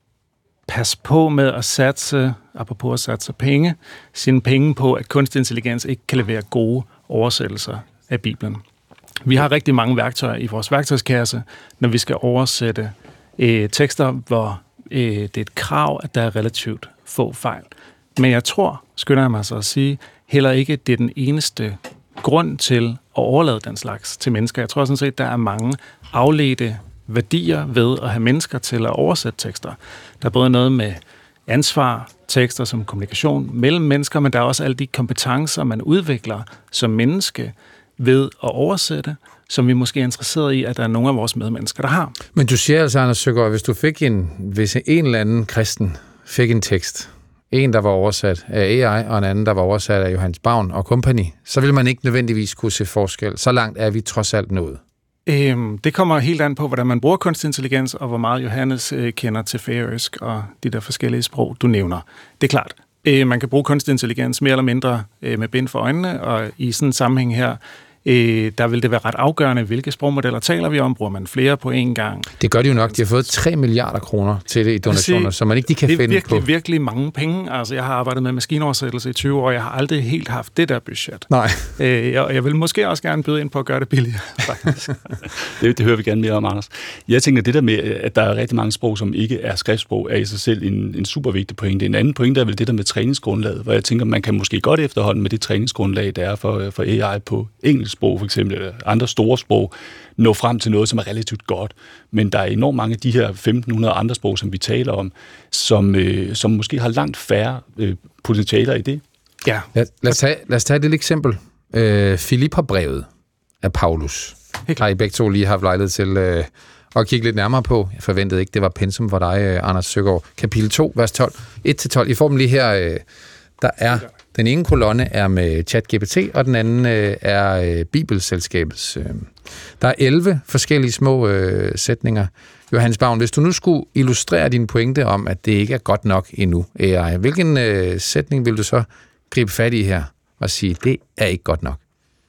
passe på med at satse, apropos at satse penge, sine penge på, at kunstig intelligens ikke kan levere gode oversættelser af Bibelen. Vi har rigtig mange værktøjer i vores værktøjskasse, når vi skal oversætte øh, tekster, hvor øh, det er et krav, at der er relativt få fejl. Men jeg tror, skynder jeg mig så at sige, heller ikke, at det er den eneste grund til at overlade den slags til mennesker. Jeg tror sådan set, der er mange afledte værdier ved at have mennesker til at oversætte tekster. Der er både noget med ansvar, tekster som kommunikation mellem mennesker, men der er også alle de kompetencer, man udvikler som menneske ved at oversætte, som vi måske er interesseret i, at der er nogle af vores medmennesker, der har. Men du siger altså, Anders Søgaard, hvis du fik en, hvis en eller anden kristen fik en tekst, en, der var oversat af A I, og en anden, der var oversat af Johannes Bavn og company, så vil man ikke nødvendigvis kunne se forskel. Så langt er vi trods alt nået. Øhm, det kommer helt an på, hvordan man bruger kunstig intelligens, og hvor meget Johannes øh, kender til færøsk og de der forskellige sprog, du nævner. Det er klart. Øh, man kan bruge kunstig intelligens mere eller mindre øh, med bind for øjnene, og i sådan en sammenhæng her, øh, der vil det være ret afgørende, hvilke sprogmodeller taler vi om. Bruger man flere på én gang? Det gør de jo nok. De har fået tre milliarder kroner til det i donationer, så man ikke de kan finde på. Det er virkelig, virkelig mange penge. Altså, jeg har arbejdet med maskinoversættelse i tyve år, og jeg har aldrig helt haft det der budget. Nej. Øh, jeg, jeg vil måske også gerne byde ind på at gøre det billigere, faktisk. det, det hører vi gerne mere om, Anders. Jeg tænker, det der med, at der er rigtig mange sprog, som ikke er skriftsprog, er i sig selv en, en super vigtig pointe. En anden pointe er vel det der med træningsgrundlaget, hvor jeg tænker, man kan måske godt efterhånden med det træningsgrundlag, der er for, for A I på engelsk sprog, for eksempel, eller andre store sprog, nå frem til noget, som er relativt godt. Men der er enormt mange af de her femten hundrede andre sprog, som vi taler om, som, øh, som måske har langt færre øh, potentialer i det. Ja. Lad, lad, os, tage, lad os tage et lille eksempel. Øh, Filipperbrevet af Paulus. Har I begge to lige haft lejlighed til øh, at kigge lidt nærmere på? Jeg forventede ikke, det var pensum for dig, øh, Anders Søgaard. Kapitel to, vers tolv. et til tolv. I får dem lige her. Øh, der er... Den ene kolonne er med ChatGPT, og den anden øh, er øh, Bibelselskabets. Øh. Der er elleve forskellige små øh, sætninger. Johannes Bavn, hvis du nu skulle illustrere din pointe om, at det ikke er godt nok endnu, A I, hvilken øh, sætning vil du så gribe fat i her og sige, det er ikke godt nok?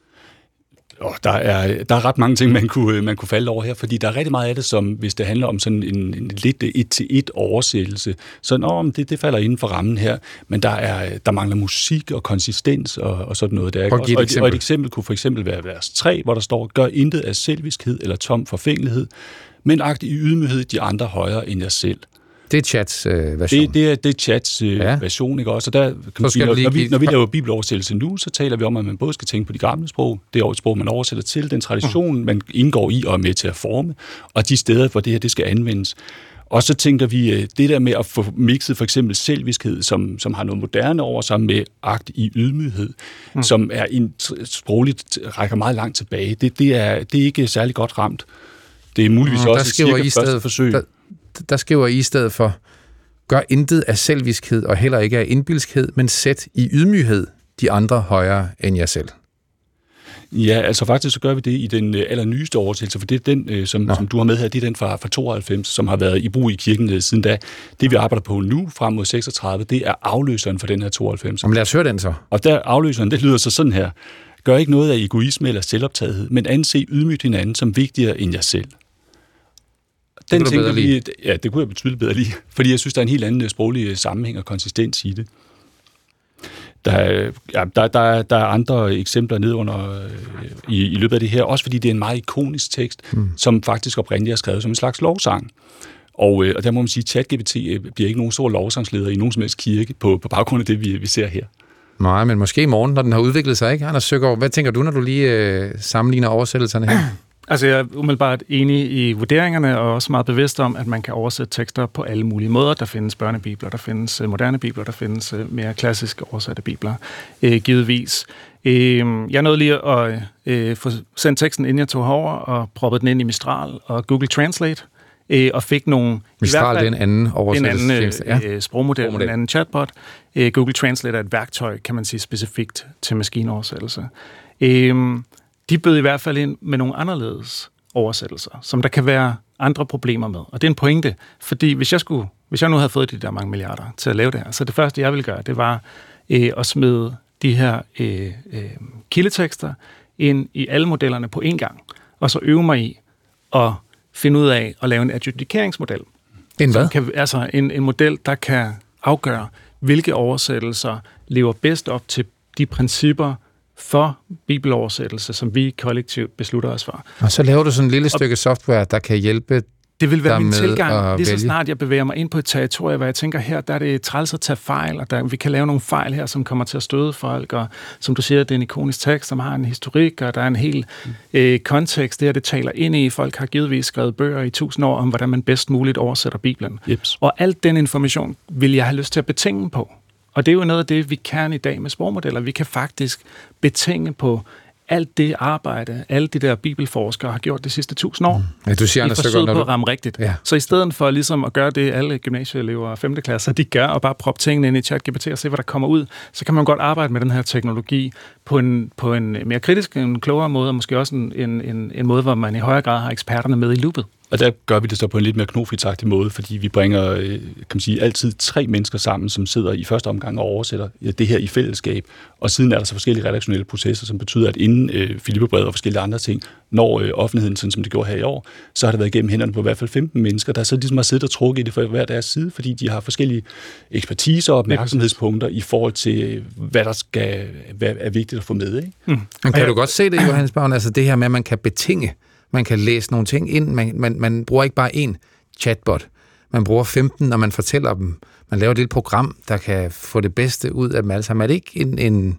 Oh, der, er, der er ret mange ting, man kunne, man kunne falde over her, fordi der er rigtig meget af det, som hvis det handler om sådan en, en lidt et-til-et oversættelse, så oh, det, det falder inden for rammen her, men der, er, der mangler musik og konsistens og, og sådan noget der. Prøv at give et og, eksempel. og et eksempel kunne for eksempel være vers tre, hvor der står, gør intet af selviskhed eller tom forfængelighed, men agt i ydmyghed de andre højere end jer selv. Det er Chats øh, version. Det, det, er, det er Chats øh, ja. version, ikke også? Og der, kan sige, når, når, vi, når vi laver bibeloversættelse nu, så taler vi om, at man både skal tænke på de gamle sprog, det er et sprog, man oversætter til, den tradition, mm. man indgår i og er med til at forme, og de steder, hvor det her det skal anvendes. Og så tænker vi, det der med at få mixet for eksempel selviskhed, som, som har noget moderne over sig med akt i ydmyghed, mm. som er en sprogligt rækker meget langt tilbage, det, det, er, det er ikke særlig godt ramt. Det er muligvis mm, også et cirka første forsøg. Der, der skriver I i stedet for, gør intet af selviskhed og heller ikke af indbilskhed, men sæt i ydmyghed de andre højere end jer selv. Ja, altså faktisk så gør vi det i den allernyeste oversættelse, for det er den, som, som du har med her, det er den fra, fra tooghalvfems, som har været i brug i kirken siden da. Det vi arbejder på nu, frem mod seksogtredive, det er afløseren for den her tooghalvfems. Men lad os høre den så. Og der afløseren, det lyder så sådan her. Gør ikke noget af egoisme eller selvoptagethed, men anse ydmygt hinanden som vigtigere end jer selv. Den tænker vi, ja, det kunne jeg betydeligt bedre lige, fordi jeg synes, der er en helt anden sproglig sammenhæng og konsistens i det. Der, ja, der, der, der er andre eksempler ned under øh, i, i løbet af det her, også fordi det er en meget ikonisk tekst, mm. som faktisk oprindeligt er skrevet som en slags lovsang. Og, øh, og der må man sige, at ChatGPT bliver ikke nogen stor lovsangsleder i nogen som helst kirke på, på baggrund af det, vi, vi ser her. Nej, men måske i morgen, når den har udviklet sig, ikke? Anders Søgaard, hvad tænker du, når du lige øh, sammenligner oversættelserne her? Altså, jeg er umiddelbart enig i vurderingerne, og også meget bevidst om, at man kan oversætte tekster på alle mulige måder. Der findes børnebibler, der findes moderne bibler, der findes mere klassiske oversatte bibler, øh, givetvis. Øh, jeg nåede lige at øh, få sendt teksten, inden jeg tog herover og proppede den ind i Mistral og Google Translate, øh, og fik nogle... Mistral, det er en anden oversættelsestjeneste. En anden øh, ja. sprogmodel, sprogmodel, en anden chatbot. Øh, Google Translate er et værktøj, kan man sige, specifikt til maskinoversættelse. Øh, De bød i hvert fald ind med nogle anderledes oversættelser, som der kan være andre problemer med. Og det er en pointe, fordi hvis jeg, skulle, hvis jeg nu havde fået de der mange milliarder til at lave det her, så det første, jeg ville gøre, det var øh, at smide de her øh, øh, kildetekster ind i alle modellerne på én gang, og så øve mig i at finde ud af at lave en adjudikeringsmodel. En hvad? Kan, altså en, en model, der kan afgøre, hvilke oversættelser lever bedst op til de principper, for bibeloversættelse, som vi kollektivt beslutter os for. Og så laver du sådan et lille stykke software, der kan hjælpe det vil være min tilgang, lige så vælge. snart jeg bevæger mig ind på et territorie, hvor jeg tænker, her der er det træls at tage fejl, og der, vi kan lave nogle fejl her, som kommer til at støde folk, og som du siger, det er en ikonisk tekst, som har en historik, og der er en hel øh, kontekst, det her det taler ind i. Folk har givetvis skrevet bøger i tusind år om, hvordan man bedst muligt oversætter Bibelen. Jeps. Og alt den information vil jeg have lyst til at betinge på. Og det er jo noget af det, vi kan i dag med sprogmodeller. Vi kan faktisk betinge på alt det arbejde, alle de der bibelforskere har gjort de sidste tusind år. Ja, du siger, I forsøget på at ramme rigtigt. Ja. Så i stedet for ligesom at gøre det, alle gymnasieelever og femte klasser, de gør, og bare proppe tingene ind i ChatGPT og se, hvad der kommer ud, så kan man godt arbejde med den her teknologi på en, på en mere kritisk, en klogere måde, og måske også en, en, en måde, hvor man i højere grad har eksperterne med i loopet. Og der gør vi det så på en lidt mere knofritagtig måde, fordi vi bringer, kan man sige, altid tre mennesker sammen, som sidder i første omgang og oversætter det her i fællesskab. Og siden er der så forskellige redaktionelle processer, som betyder, at inden øh, Filippebrevet og forskellige andre ting når øh, offentligheden, sådan som det gjorde her i år, så har det været igennem hænderne på i hvert fald femten mennesker, der så ligesom har siddet og trukket i det for hver deres side, fordi de har forskellige ekspertiser og opmærksomhedspunkter i forhold til, hvad der skal, hvad er vigtigt at få med. Ikke? Mm. Men kan du godt se det, Johannes Bavn, altså det her med, at man kan betinge, man kan læse nogle ting ind, man, man, man bruger ikke bare én chatbot, man bruger femten, når man fortæller dem. Man laver et lille program, der kan få det bedste ud af dem alle sammen. Er det ikke en, en,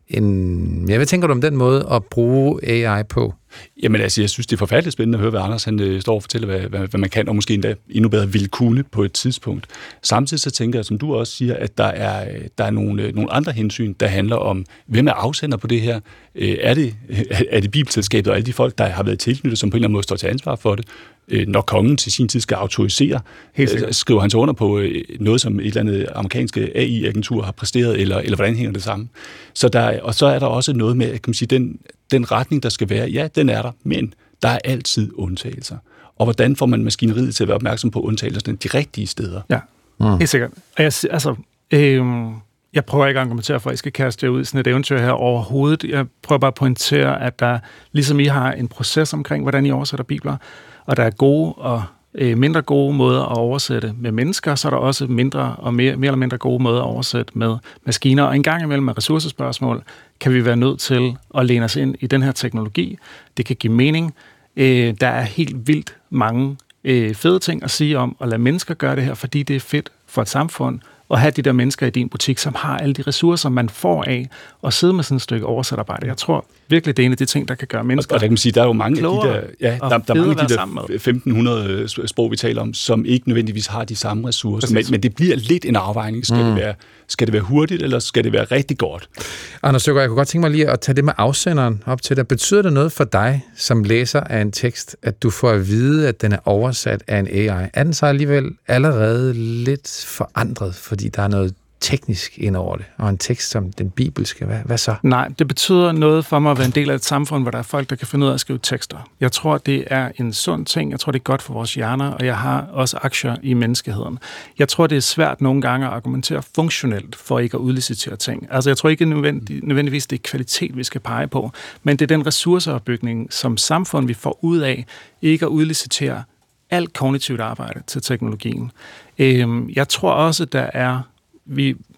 en... Ja, hvad tænker du om den måde at bruge A I på? Jamen altså, jeg synes, det er forfærdeligt spændende at høre, hvad Anders han, øh, står og fortæller, hvad, hvad, hvad man kan, og måske endda endnu bedre vil kunne på et tidspunkt. Samtidig så tænker jeg, som du også siger, at der er, der er nogle, øh, nogle andre hensyn, der handler om, hvem er afsender på det her? Øh, er det, er det bibelselskabet og alle de folk, der har været tilknyttet, som på en eller anden måde står til ansvar for det? Øh, når kongen til sin tid skal autorisere, øh, skriver han så under på øh, noget, som et eller andet amerikanske A I-agentur har præsteret, eller, eller hvordan hænger det sammen? Så der, og så er der også noget med, kan man sige, den, den retning, der skal være, ja, den er der, men der er altid undtagelser. Og hvordan får man maskineriet til at være opmærksom på undtagelserne de rigtige steder? Ja, mm. helt sikkert. Og jeg, altså, øh, jeg prøver ikke at argumentere for, at I skal kaste jer ud i sådan et eventyr her overhovedet. Jeg prøver bare at pointere, at der, ligesom I har en proces omkring, hvordan I oversætter bibler, og der er gode og øh, mindre gode måder at oversætte med mennesker, så er der også mindre og mere, mere eller mindre gode måder at oversætte med maskiner. Og en gang imellem med ressourcespørgsmål kan vi være nødt til at læne os ind i den her teknologi. Det kan give mening. Øh, der er helt vildt mange øh, fede ting at sige om at lade mennesker gøre det her, fordi det er fedt for et samfund at have de der mennesker i din butik, som har alle de ressourcer, man får af at sidde med sådan et stykke oversætarbejde. Jeg tror virkelig, det er en af de ting, der kan gøre mennesker og, og der kan man sige, der er jo mange klogere, af de der, ja, der, der er mange af de der femten hundrede sprog, vi taler om, som ikke nødvendigvis har de samme ressourcer. Men, men det bliver lidt en afvejning. Skal, mm. det være, skal det være hurtigt, eller skal det være rigtig godt? Anders Søgaard, jeg kunne godt tænke mig lige at tage det med afsenderen op til dig. Betyder det noget for dig, som læser af en tekst, at du får at vide, at den er oversat af en A I? Er den så alligevel allerede lidt forandret, fordi der er noget teknisk ind over det, og en tekst som den bibelske, hvad, hvad så? Nej, det betyder noget for mig at være en del af et samfund, hvor der er folk, der kan finde ud af at skrive tekster. Jeg tror, det er en sund ting. Jeg tror, det er godt for vores hjerner, og jeg har også aktier i menneskeheden. Jeg tror, det er svært nogle gange at argumentere funktionelt for ikke at udlicitere ting. Altså, jeg tror ikke nødvendig, nødvendigvis, det er kvalitet, vi skal pege på, men det er den ressourceopbygning, som samfund, vi får ud af, ikke at udlicitere alt kognitivt arbejde til teknologien. Jeg tror også, der er Vi,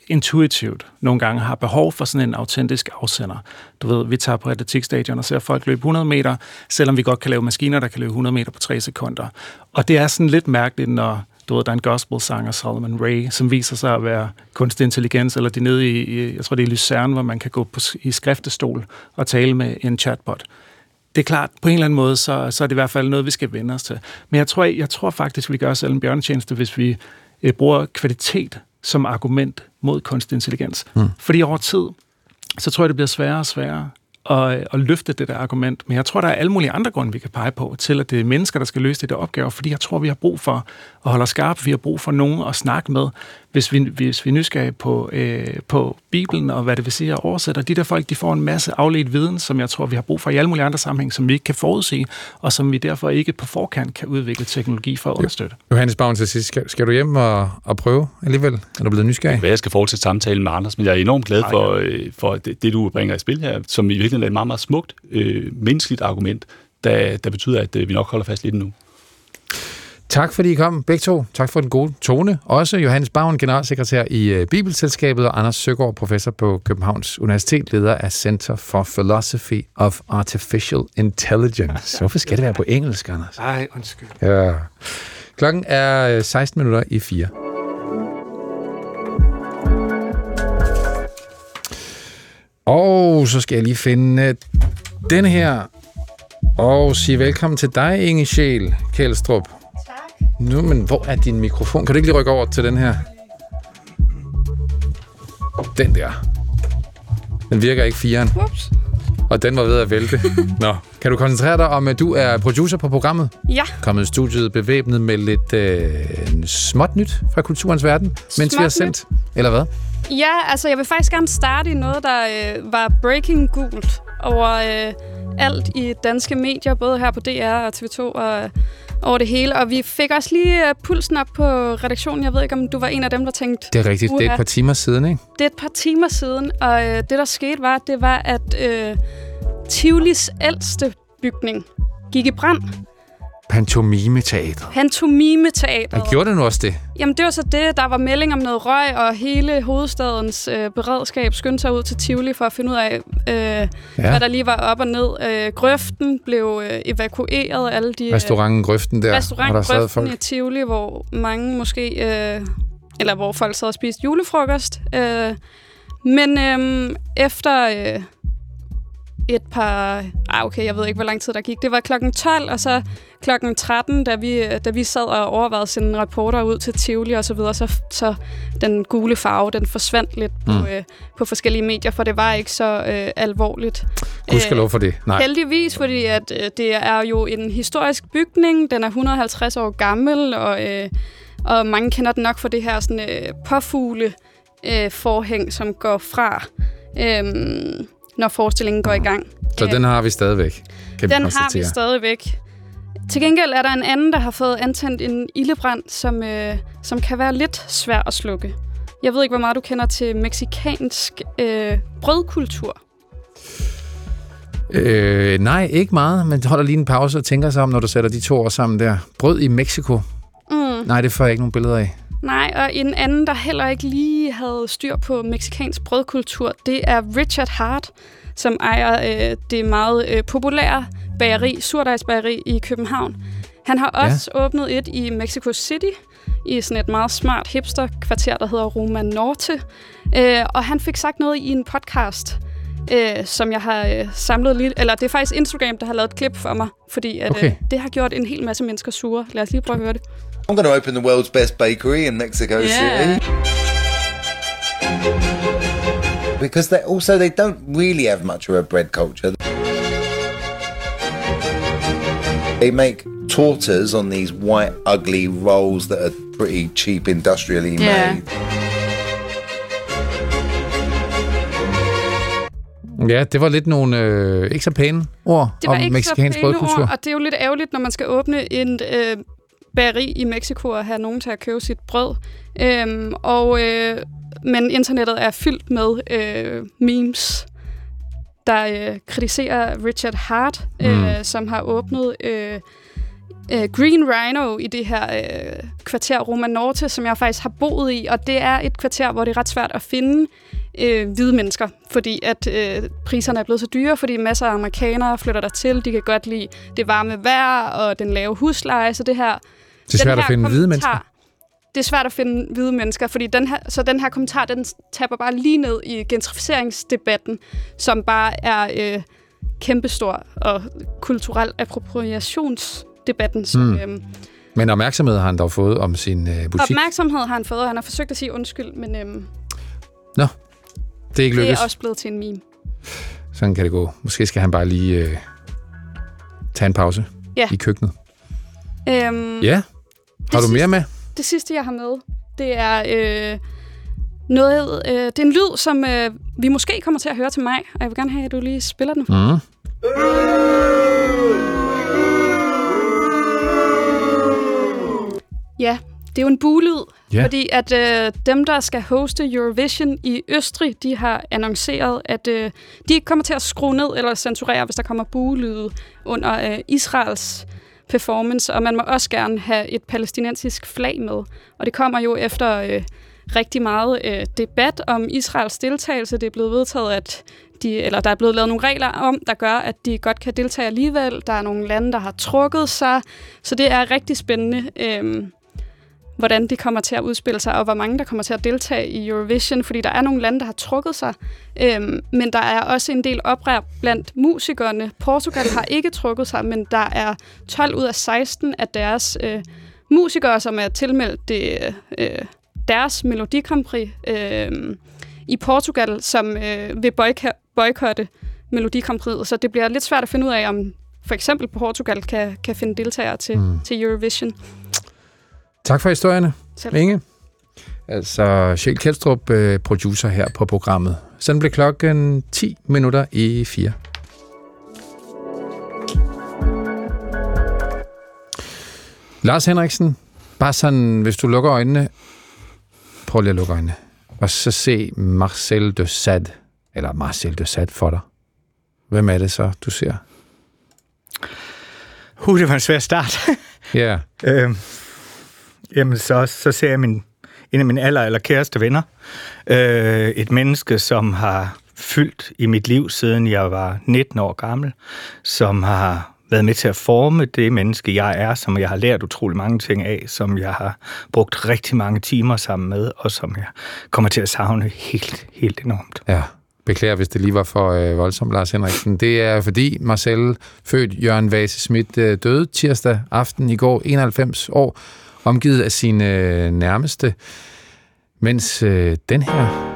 intuitivt nogle gange har behov for sådan en autentisk afsender. Du ved, vi tager på atletikstadion og ser folk løbe hundrede meter, selvom vi godt kan lave maskiner, der kan løbe hundrede meter på tre sekunder. Og det er sådan lidt mærkeligt, når du ved, der er en gospel-sanger, Solomon Ray, som viser sig at være kunstig intelligens, eller de nede i, i, jeg tror det er i Lucerne, hvor man kan gå på, i skriftestol og tale med en chatbot. Det er klart, på en eller anden måde, så, så er det i hvert fald noget, vi skal vende os til. Men jeg tror, jeg, jeg tror faktisk, vi gør os selv en bjørnetjeneste, hvis vi øh, bruger kvalitet som argument mod kunstig intelligens. Mm. Fordi over tid, så tror jeg, det bliver sværere og sværere at, at løfte det der argument. Men jeg tror, der er alle mulige andre grunde, vi kan pege på, til at det er mennesker, der skal løse det der opgaver, fordi jeg tror, vi har brug for at holde os skarpe, vi har brug for nogen at snakke med, hvis vi, hvis vi er nysgerrige på, øh, på Bibelen og hvad det vil sige at oversætte. De der folk, de får en masse afledt viden, som jeg tror, vi har brug for i alle mulige andre sammenhæng, som vi ikke kan forudse, og som vi derfor ikke på forkant kan udvikle teknologi for at understøtte. Johannes Bavn til sidst, skal, skal du hjem og, og prøve alligevel? Er du blevet nysgerrig? Jeg skal fortsætte samtalen med Anders, men jeg er enormt glad for, øh, for det, det, du bringer i spil her, som i virkeligheden er et meget, meget smukt, øh, menneskeligt argument, der, der betyder, at øh, vi nok holder fast lidt nu. Tak fordi I kom, begge to. Tak for den gode tone. Også Johannes Bavn, generalsekretær i uh, Bibelselskabet, og Anders Søgaard, professor på Københavns Universitet, leder af Center for Philosophy of Artificial Intelligence. Hvorfor skal det være på engelsk, Anders? Ej, undskyld. Ja. Klokken er seksten minutter i fire. Og så skal jeg lige finde uh, denne her, og sige velkommen til dig, Inge Scheel Kjeldstrup. Nu, men hvor er din mikrofon? Kan du ikke lige rykke over til den her? Den der. Den virker ikke, firen. Ups. Og den var ved at vælte. Nå, kan du koncentrere dig om, at du er producer på programmet? Ja. Kommet i studiet bevæbnet med lidt øh, småt nyt fra kulturens verden, mens småt vi har sendt. Nyt. Eller hvad? Ja, altså jeg vil faktisk gerne starte i noget, der øh, var breaking gult over øh, alt i danske medier, både her på D R og T V to og over det hele, og vi fik også lige uh, pulsen op på redaktionen. Jeg ved ikke, om du var en af dem, der tænkte... Det er rigtigt. Det er et par timer siden, ikke? Det er et par timer siden, og uh, det, der skete, var, det var, at uh, Tivolis ældste bygning gik i brand. Pantomime-teater. Pantomime-teater. Og gjorde det nu også det? Jamen, det var så det. Der var melding om noget røg, og hele hovedstadens øh, beredskab skyndte sig ud til Tivoli for at finde ud af, øh, ja. hvad der lige var op og ned. Øh, grøften blev øh, evakueret. Alle de, Restauranten Grøften der. Restauranten Grøften i Tivoli, hvor mange måske... Øh, eller hvor folk sad og spiste julefrokost. Øh, men øh, efter... Øh, et par... Ah, okay, jeg ved ikke, hvor lang tid der gik. Det var klokken tolv, og så klokken tretten, da vi, da vi sad og overvejede at sende rapporter ud til Tivoli og så videre, så, så den gule farve, den forsvandt lidt på, mm. øh, på forskellige medier, for det var ikke så øh, alvorligt. Gudskelov for det. Nej. Heldigvis, fordi at, øh, det er jo en historisk bygning. Den er et hundrede og halvtreds år gammel, og, øh, og mange kender den nok for det her sådan, øh, påfugle øh, forhæng, som går fra... Øh, når forestillingen går i gang. Så den har vi stadigvæk, kan Den vi har vi stadigvæk. Til gengæld er der en anden, der har fået antændt en ildebrand, som, øh, som kan være lidt svær at slukke. Jeg ved ikke, hvor meget du kender til mexikansk øh, brødkultur. Øh, nej, ikke meget, men holder lige en pause og tænker sig om, når du sætter de to ord sammen der. Brød i Mexico. Mm. Nej, det får jeg ikke nogen billeder af. Nej, og en anden, der heller ikke lige havde styr på mexikansk brødkultur, det er Richard Hart, som ejer øh, det meget øh, populære bageri, surdejsbageri i København. Han har også ja. åbnet et i Mexico City, i sådan et meget smart hipster-kvarter, der hedder Roma Norte. Øh, og han fik sagt noget i en podcast, øh, som jeg har øh, samlet lidt. Eller det er faktisk Instagram, der har lavet et klip for mig, fordi at, okay. øh, det har gjort en hel masse mennesker sure. Lad os lige prøve at høre det. I'm going to open the world's best bakery in Mexico yeah. City. Because they also they don't really have much of a bread culture. They make tortas on these white, ugly rolls that are pretty cheap industrially yeah. made. Ja, det var lidt nogle øh, ikke så pæne ord om mexicansk brødkultur. Ord, og det er jo lidt ærgerligt, når man skal åbne en øh, bageri i Mexico og have nogen til at købe sit brød. Øhm, og, øh, men internettet er fyldt med øh, memes, der øh, kritiserer Richard Hart, øh, mm. som har åbnet øh, øh, Green Rhino i det her øh, kvarter Roma Norte, som jeg faktisk har boet i, og det er et kvarter, hvor det er ret svært at finde øh, hvide mennesker, fordi at øh, priserne er blevet så dyre, fordi masser af amerikanere flytter der til. De kan godt lide det varme vejr og den lave husleje, så det her... Det er svært at finde hvide mennesker. Det er svært at finde hvide mennesker, fordi den her, så den her kommentar, den tapper bare lige ned i gentrificeringsdebatten, som bare er øh, kæmpestor, og kulturel appropriationsdebatten. Som, mm. øh, men opmærksomhed har han dog fået om sin øh, butik. Opmærksomhed har han fået, og han har forsøgt at sige undskyld, men øh, Nå, det er ikke lykkes. Det er også blevet til en meme. Sådan kan det gå. Måske skal han bare lige øh, tage en pause ja. i køkkenet. Øhm, ja, har du sidste, mere med? Det sidste, jeg har med, det er øh, noget, øh, det er en lyd, som øh, vi måske kommer til at høre til mig, og jeg vil gerne have, at du lige spiller den. Mm. Ja, det er jo en buelyd, yeah. fordi at øh, dem, der skal hoste Eurovision i Østrig, de har annonceret, at øh, de ikke kommer til at skrue ned eller censurere, hvis der kommer buelyde under øh, Israels performance, og man må også gerne have et palæstinensisk flag med. Og det kommer jo efter øh, rigtig meget øh, debat om Israels deltagelse. Det er blevet vedtaget, at de, eller der er blevet lavet nogle regler om, der gør, at de godt kan deltage alligevel. Der er nogle lande, der har trukket sig. Så det er rigtig spændende, øh, hvordan det kommer til at udspille sig, og hvor mange, der kommer til at deltage i Eurovision, fordi der er nogle lande, der har trukket sig. Øhm, men der er også en del oprør blandt musikerne. Portugal har ikke trukket sig, men der er tolv ud af seksten af deres øh, musikere, som er tilmeldt det, øh, deres Melodi Grand Prix øh, i Portugal, som øh, vil boykotte Melodi Grand Prix. Så det bliver lidt svært at finde ud af, om for eksempel Portugal kan, kan finde deltagere til, mm. til Eurovision. Tak for historierne, Selv. Inge. Altså, Sjæl Kjeldstrup, producer her på programmet. Sådan blev klokken ti minutter i fire. Lars Henriksen, bare sådan, hvis du lukker øjnene, prøv lige at lukke øjnene, og så se Marcel de Sade, eller Marcel de Sade for dig. Hvem er det så, du ser? Uh, det var en svær start. Ja. Yeah. øhm. Jamen, så, så ser jeg min, en af mine aller, aller kæreste venner. Øh, et menneske, som har fyldt i mit liv, siden jeg var nitten år gammel. Som har været med til at forme det menneske, jeg er, som jeg har lært utrolig mange ting af, som jeg har brugt rigtig mange timer sammen med, og som jeg kommer til at savne helt, helt enormt. Ja, beklager, hvis det lige var for øh, voldsomt, Lars Henriksen. Det er fordi Marcel, født Jørgen Vase Schmidt, øh, døde tirsdag aften i går, enoghalvfems år, omgivet af sine øh, nærmeste, mens øh, den her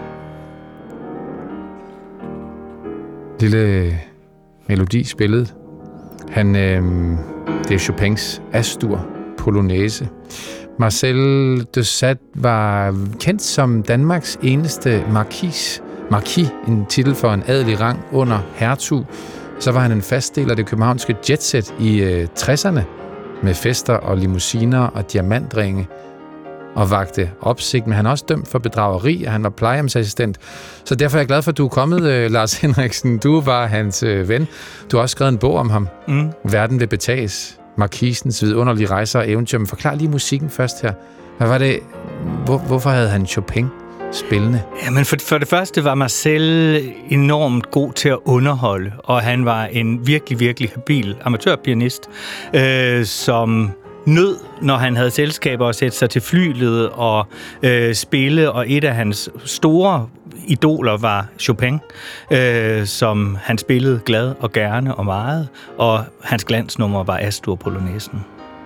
lille melodi spillede. Han, øh, det er Chopins Astur Polonaise. Marcel de Sade var kendt som Danmarks eneste markis. Marquis, en titel for en adelig rang under hertug. Så var han en fast del af det københavnske jetset i øh, tresserne, med fester og limousiner og diamantringe, og vagte opsigt, men han er også dømt for bedrageri, og han var plejehjemsassistent. Så derfor er jeg glad for, at du er kommet, øh, Lars Henriksen. Du var hans øh, ven. Du har også skrevet en bog om ham. Mm. Verden vil betages. Markisens vidunderlige rejser og eventyr. Men forklar lige musikken først her. Hvad var det? Hvor, hvorfor havde han Chopin spillende? Jamen for, for det første var Marcel enormt god til at underholde, og han var en virkelig, virkelig habil amatørpianist, øh, som nød, når han havde selskaber, at sætte sig til flylet og øh, spille, og et af hans store idoler var Chopin, øh, som han spillede glad og gerne og meget, og hans glansnummer var Astur Polonaisen.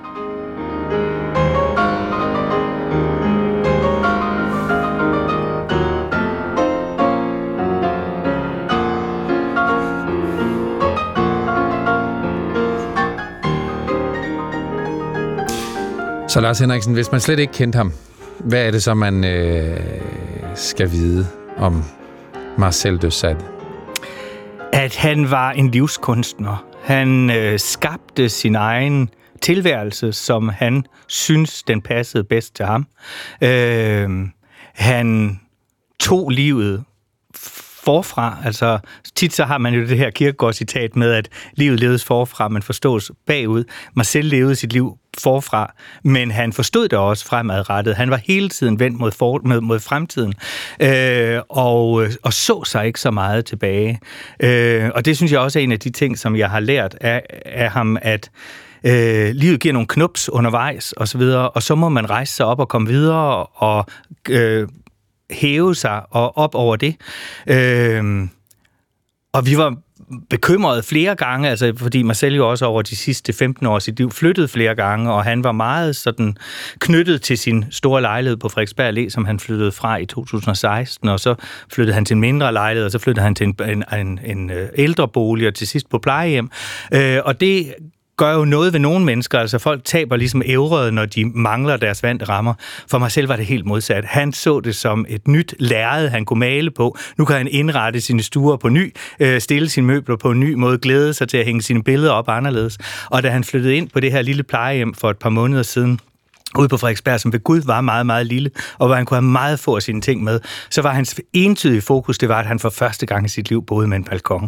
Så Lars Henriksen, hvis man slet ikke kendte ham, hvad er det så, man øh, skal vide om Marcel de Sade? At han var en livskunstner. Han øh, skabte sin egen tilværelse, som han synes, den passede bedst til ham. Øh, han tog livet forfra. Altså, tit så har man jo det her Kierkegaard-citat med, at livet leves forfra, men forstås bagud. Marcel levede sit liv forfra, men han forstod det også fremadrettet. Han var hele tiden vendt mod, for, mod, mod fremtiden, øh, og, og så sig ikke så meget tilbage. Øh, og det synes jeg også er en af de ting, som jeg har lært af, af ham, at øh, livet giver nogle knups undervejs, og så videre, og så må man rejse sig op og komme videre, og øh, hæve sig og op over det. Øh, og vi var bekymret flere gange, altså fordi Marcel jo også over de sidste femten år sit liv flyttede flere gange, og han var meget sådan knyttet til sin store lejlighed på Frederiksberg Allé, som han flyttede fra i to tusind og seksten, og så flyttede han til en mindre lejlighed, og så flyttede han til en, en, en, en ældre bolig, og til sidst på plejehjem. Øh, og det gør jo noget ved nogle mennesker, altså folk taber ligesom ævret, når de mangler deres vante rammer. For mig selv var det helt modsat. Han så det som et nyt lærred, han kunne male på. Nu kan han indrette sine stuer på ny, stille sine møbler på en ny måde, glæde sig til at hænge sine billeder op anderledes. Og da han flyttede ind på det her lille plejehjem for et par måneder siden, ude på Frederiksberg, som ved Gud var meget, meget lille, og hvor han kunne have meget få af sine ting med, så var hans entydige fokus, det var, at han for første gang i sit liv boede med en balkon.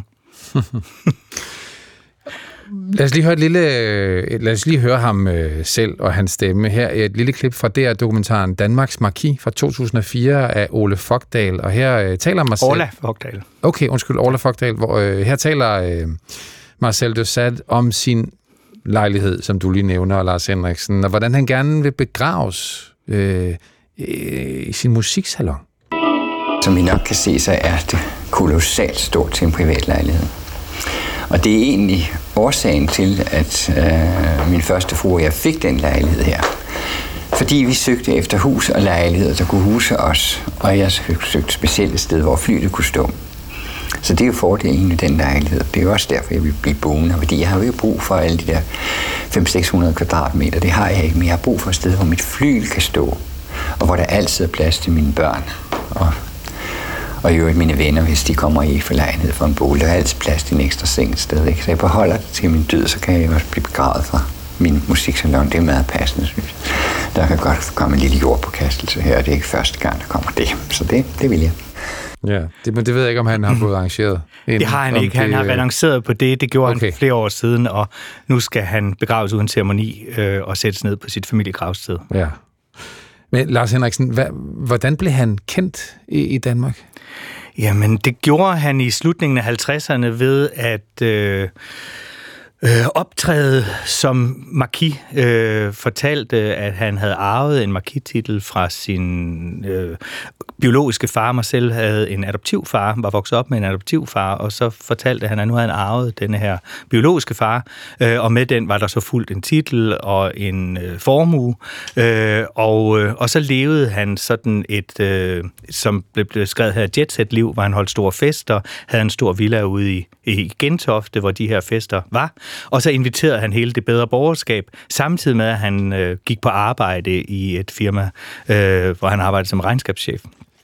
Lad os lige høre et lille, lad os lige høre ham øh, selv og hans stemme. Her er et lille klip fra D R-dokumentaren Danmarks Marquis fra to tusind og fire af Ole Fogdal, og her øh, taler Marcel... Ola Fogdal. Okay, undskyld, Ola Fogdal. Hvor, øh, her taler øh, Marcel de Sade om sin lejlighed, som du lige nævner, Lars Henriksen, og hvordan han gerne vil begraves øh, øh, i sin musiksalon. Som I nok kan se, så er det kolossalt stort til en privat lejlighed. Og det er egentlig årsagen til, at øh, min første frue og jeg fik den lejlighed her. Fordi vi søgte efter hus og lejligheder, der kunne huse os, og jeg søgte specielt et sted, hvor flyet kunne stå. Så det er jo fordelen i den lejlighed. Det er jo også derfor, jeg vil blive boende, fordi jeg har jo brug for alle de der fem hundrede til seks hundrede kvadratmeter. Det har jeg ikke, men jeg har brug for et sted, hvor mit fly kan stå, og hvor der altid er plads til mine børn. Og Og i øvrigt mine venner, hvis de kommer i forlegenhed for en bolig, der er altid plads til en ekstra seng et sted. Ikke? Så jeg beholder det til min død, så kan jeg også blive begravet fra min musiksalon. Det er meget passende, synes jeg. Der kan godt komme en lille jordpåkastelse her, og det er ikke første gang, der kommer det. Så det, det vil jeg. Ja, det, men det ved jeg ikke, om han har fået arrangeret. Det har han ikke. Han det, har renonceret på det. Det gjorde okay. han flere år siden, og nu skal han begraves uden ceremoni øh, og sættes ned på sit familiegravsted. Ja. Men Lars Henriksen, hvad, hvordan blev han kendt i, i Danmark? Jamen, det gjorde han i slutningen af halvtredserne ved at øh, øh, optræde som marquis. Øh, fortalte, at han havde arvet en marquis-titel fra sin øh, biologiske far. Marcel havde en adoptivfar, var vokset op med en adoptivfar, og så fortalte han, at nu havde han arvet denne her biologiske far, øh, og med den var der så fuldt en titel og en øh, formue, øh, og, øh, og så levede han sådan et, øh, som blev skrevet her, jetset-liv, hvor han holdt store fester, havde en stor villa ude i, i Gentofte, hvor de her fester var, og så inviterede han hele det bedre borgerskab, samtidig med, at han øh, gik på arbejde i et firma, øh, hvor han arbejdede som regnskabschef.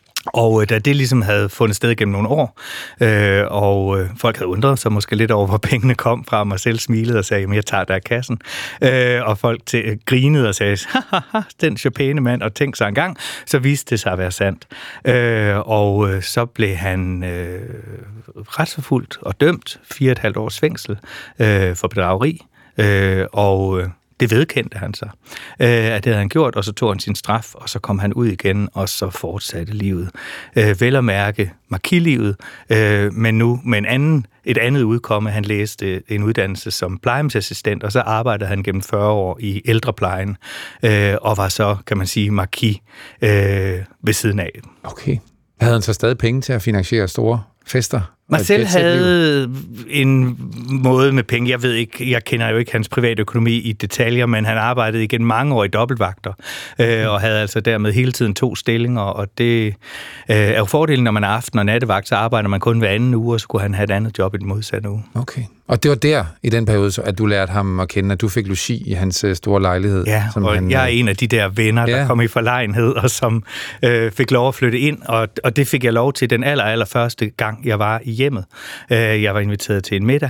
Og da det ligesom havde fundet sted gennem nogle år, øh, og øh, folk havde undret sig måske lidt over, hvor pengene kom fra, mig selv smilede og sagde, jamen jeg tager der af kassen. Øh, og folk til, øh, grinede og sagde, haha, den så pæne mand, og tænkte sig en gang, så viste det sig at være sandt. Øh, og øh, så blev han øh, retsforfulgt og dømt fire og et halvt års fængsel øh, for bedrageri, øh, og øh, det vedkendte han sig, øh, at det havde han gjort, og så tog han sin straf, og så kom han ud igen, og så fortsatte livet. Øh, vel at mærke marquis-livet, øh, men nu med en anden, et andet udkomme. Han læste en uddannelse som plejehjemsassistent, og så arbejdede han gennem fyrre år i ældreplejen, øh, og var så, kan man sige, marquis øh, ved siden af. Okay. Havde han så stadig penge til at finansiere store fester? Marcel havde en måde med penge. Jeg ved ikke, jeg kender jo ikke hans private økonomi i detaljer, men han arbejdede igen mange år i dobbeltvagter, øh, og havde altså dermed hele tiden to stillinger, og det øh, er jo fordelen, når man er aften- og nattevagt, så arbejder man kun hver anden uge, og så kunne han have et andet job i den modsatte uge. Okay. Og det var der, i den periode, at du lærte ham at kende, at du fik logi i hans store lejlighed. Ja, som og han, jeg er en af de der venner, der ja. kom i forlegenhed, og som øh, fik lov at flytte ind, og, og det fik jeg lov til den aller, aller første gang, jeg var i hjemmet. Jeg var inviteret til en middag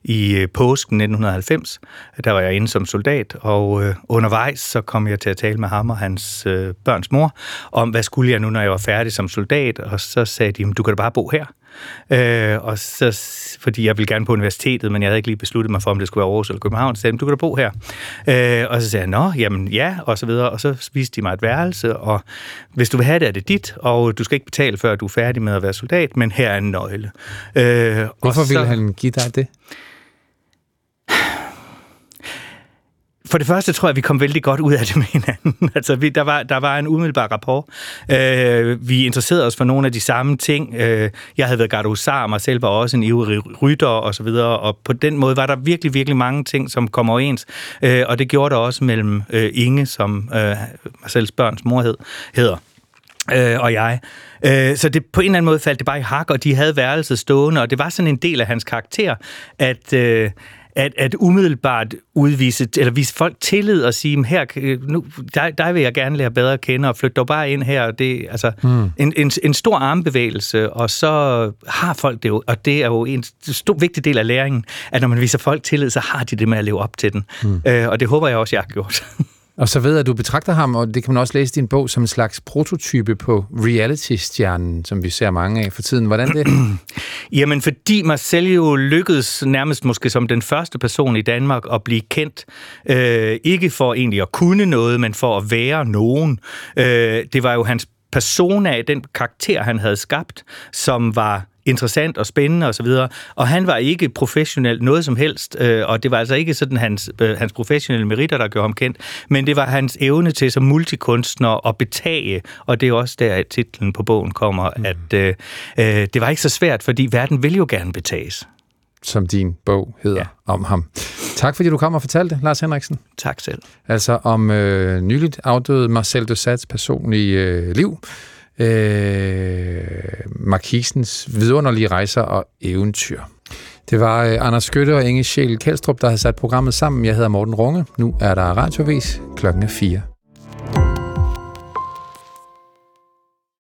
i påsken nitten halvfems. Der var jeg inde som soldat, og undervejs så kom jeg til at tale med ham og hans børns mor om, hvad skulle jeg nu, når jeg var færdig som soldat, og så sagde de, du kan da bare bo her. Øh, og så, fordi jeg ville gerne på universitetet, men jeg havde ikke lige besluttet mig for, om det skulle være Aarhus eller København. Så sagde de, du kan da bo her. Øh, og så sagde jeg, nå, jamen ja, og så videre. Og så viste de mig et værelse, og hvis du vil have det, er det dit, og du skal ikke betale, før du er færdig med at være soldat, men her er en nøgle. Øh, Hvorfor så, ville han give dig det? For det første tror jeg, vi kom vældig godt ud af det med hinanden. Altså, vi, der, var, der var en umiddelbar rapport. Øh, vi interesserede os for nogle af de samme ting. Øh, jeg havde været gardehusar, mig selv var også en ivrig rytter og så videre, og på den måde var der virkelig, virkelig mange ting, som kom overens. Øh, og det gjorde der også mellem øh, Inge, som øh, Marcels børns mor hed, hedder. Øh, og jeg. Øh, så det på en eller anden måde faldt det bare i hak, og de havde værelset stående, og det var sådan en del af hans karakter, at... Øh, At, at umiddelbart udvise, eller vise folk tillid og sige, her, nu, dig, dig vil jeg gerne lære bedre at kende, og flytte dog bare ind her. Det, altså, mm. en, en, en stor armbevægelse, og så har folk det jo, og det er jo en stor, vigtig del af læringen, at når man viser folk tillid, så har de det med at leve op til den. Mm. Øh, og det håber jeg også, jeg har gjort. Og så ved jeg, at du betragter ham, og det kan man også læse i din bog, som en slags prototype på reality-stjernen, som vi ser mange af for tiden. Hvordan det? Jamen, fordi Marcel jo lykkedes nærmest måske som den første person i Danmark at blive kendt. Øh, ikke for egentlig at kunne noget, men for at være nogen. Øh, det var jo hans persona, den karakter, han havde skabt, som var interessant og spændende og så videre. Og han var ikke professionel noget som helst, øh, og det var altså ikke sådan hans, øh, hans professionelle meritter, der gjorde ham kendt, men det var hans evne til som multikunstner at betage, og det er også der, at titlen på bogen kommer, mm. at øh, øh, det var ikke så svært, fordi verden vil jo gerne betages. Som din bog hedder ja. Om ham. Tak fordi du kom og fortalte, Lars Henriksen. Tak selv. Altså om øh, nyligt afdøde Marcel de Sads personlige øh, liv, Øh, Markisens vidunderlige rejser og eventyr. Det var øh, Anders Skytte og Inge Scheel Kjeldstrup, der havde sat programmet sammen. Jeg hedder Morten Runge. Nu er der radiovis. Klokken er fire.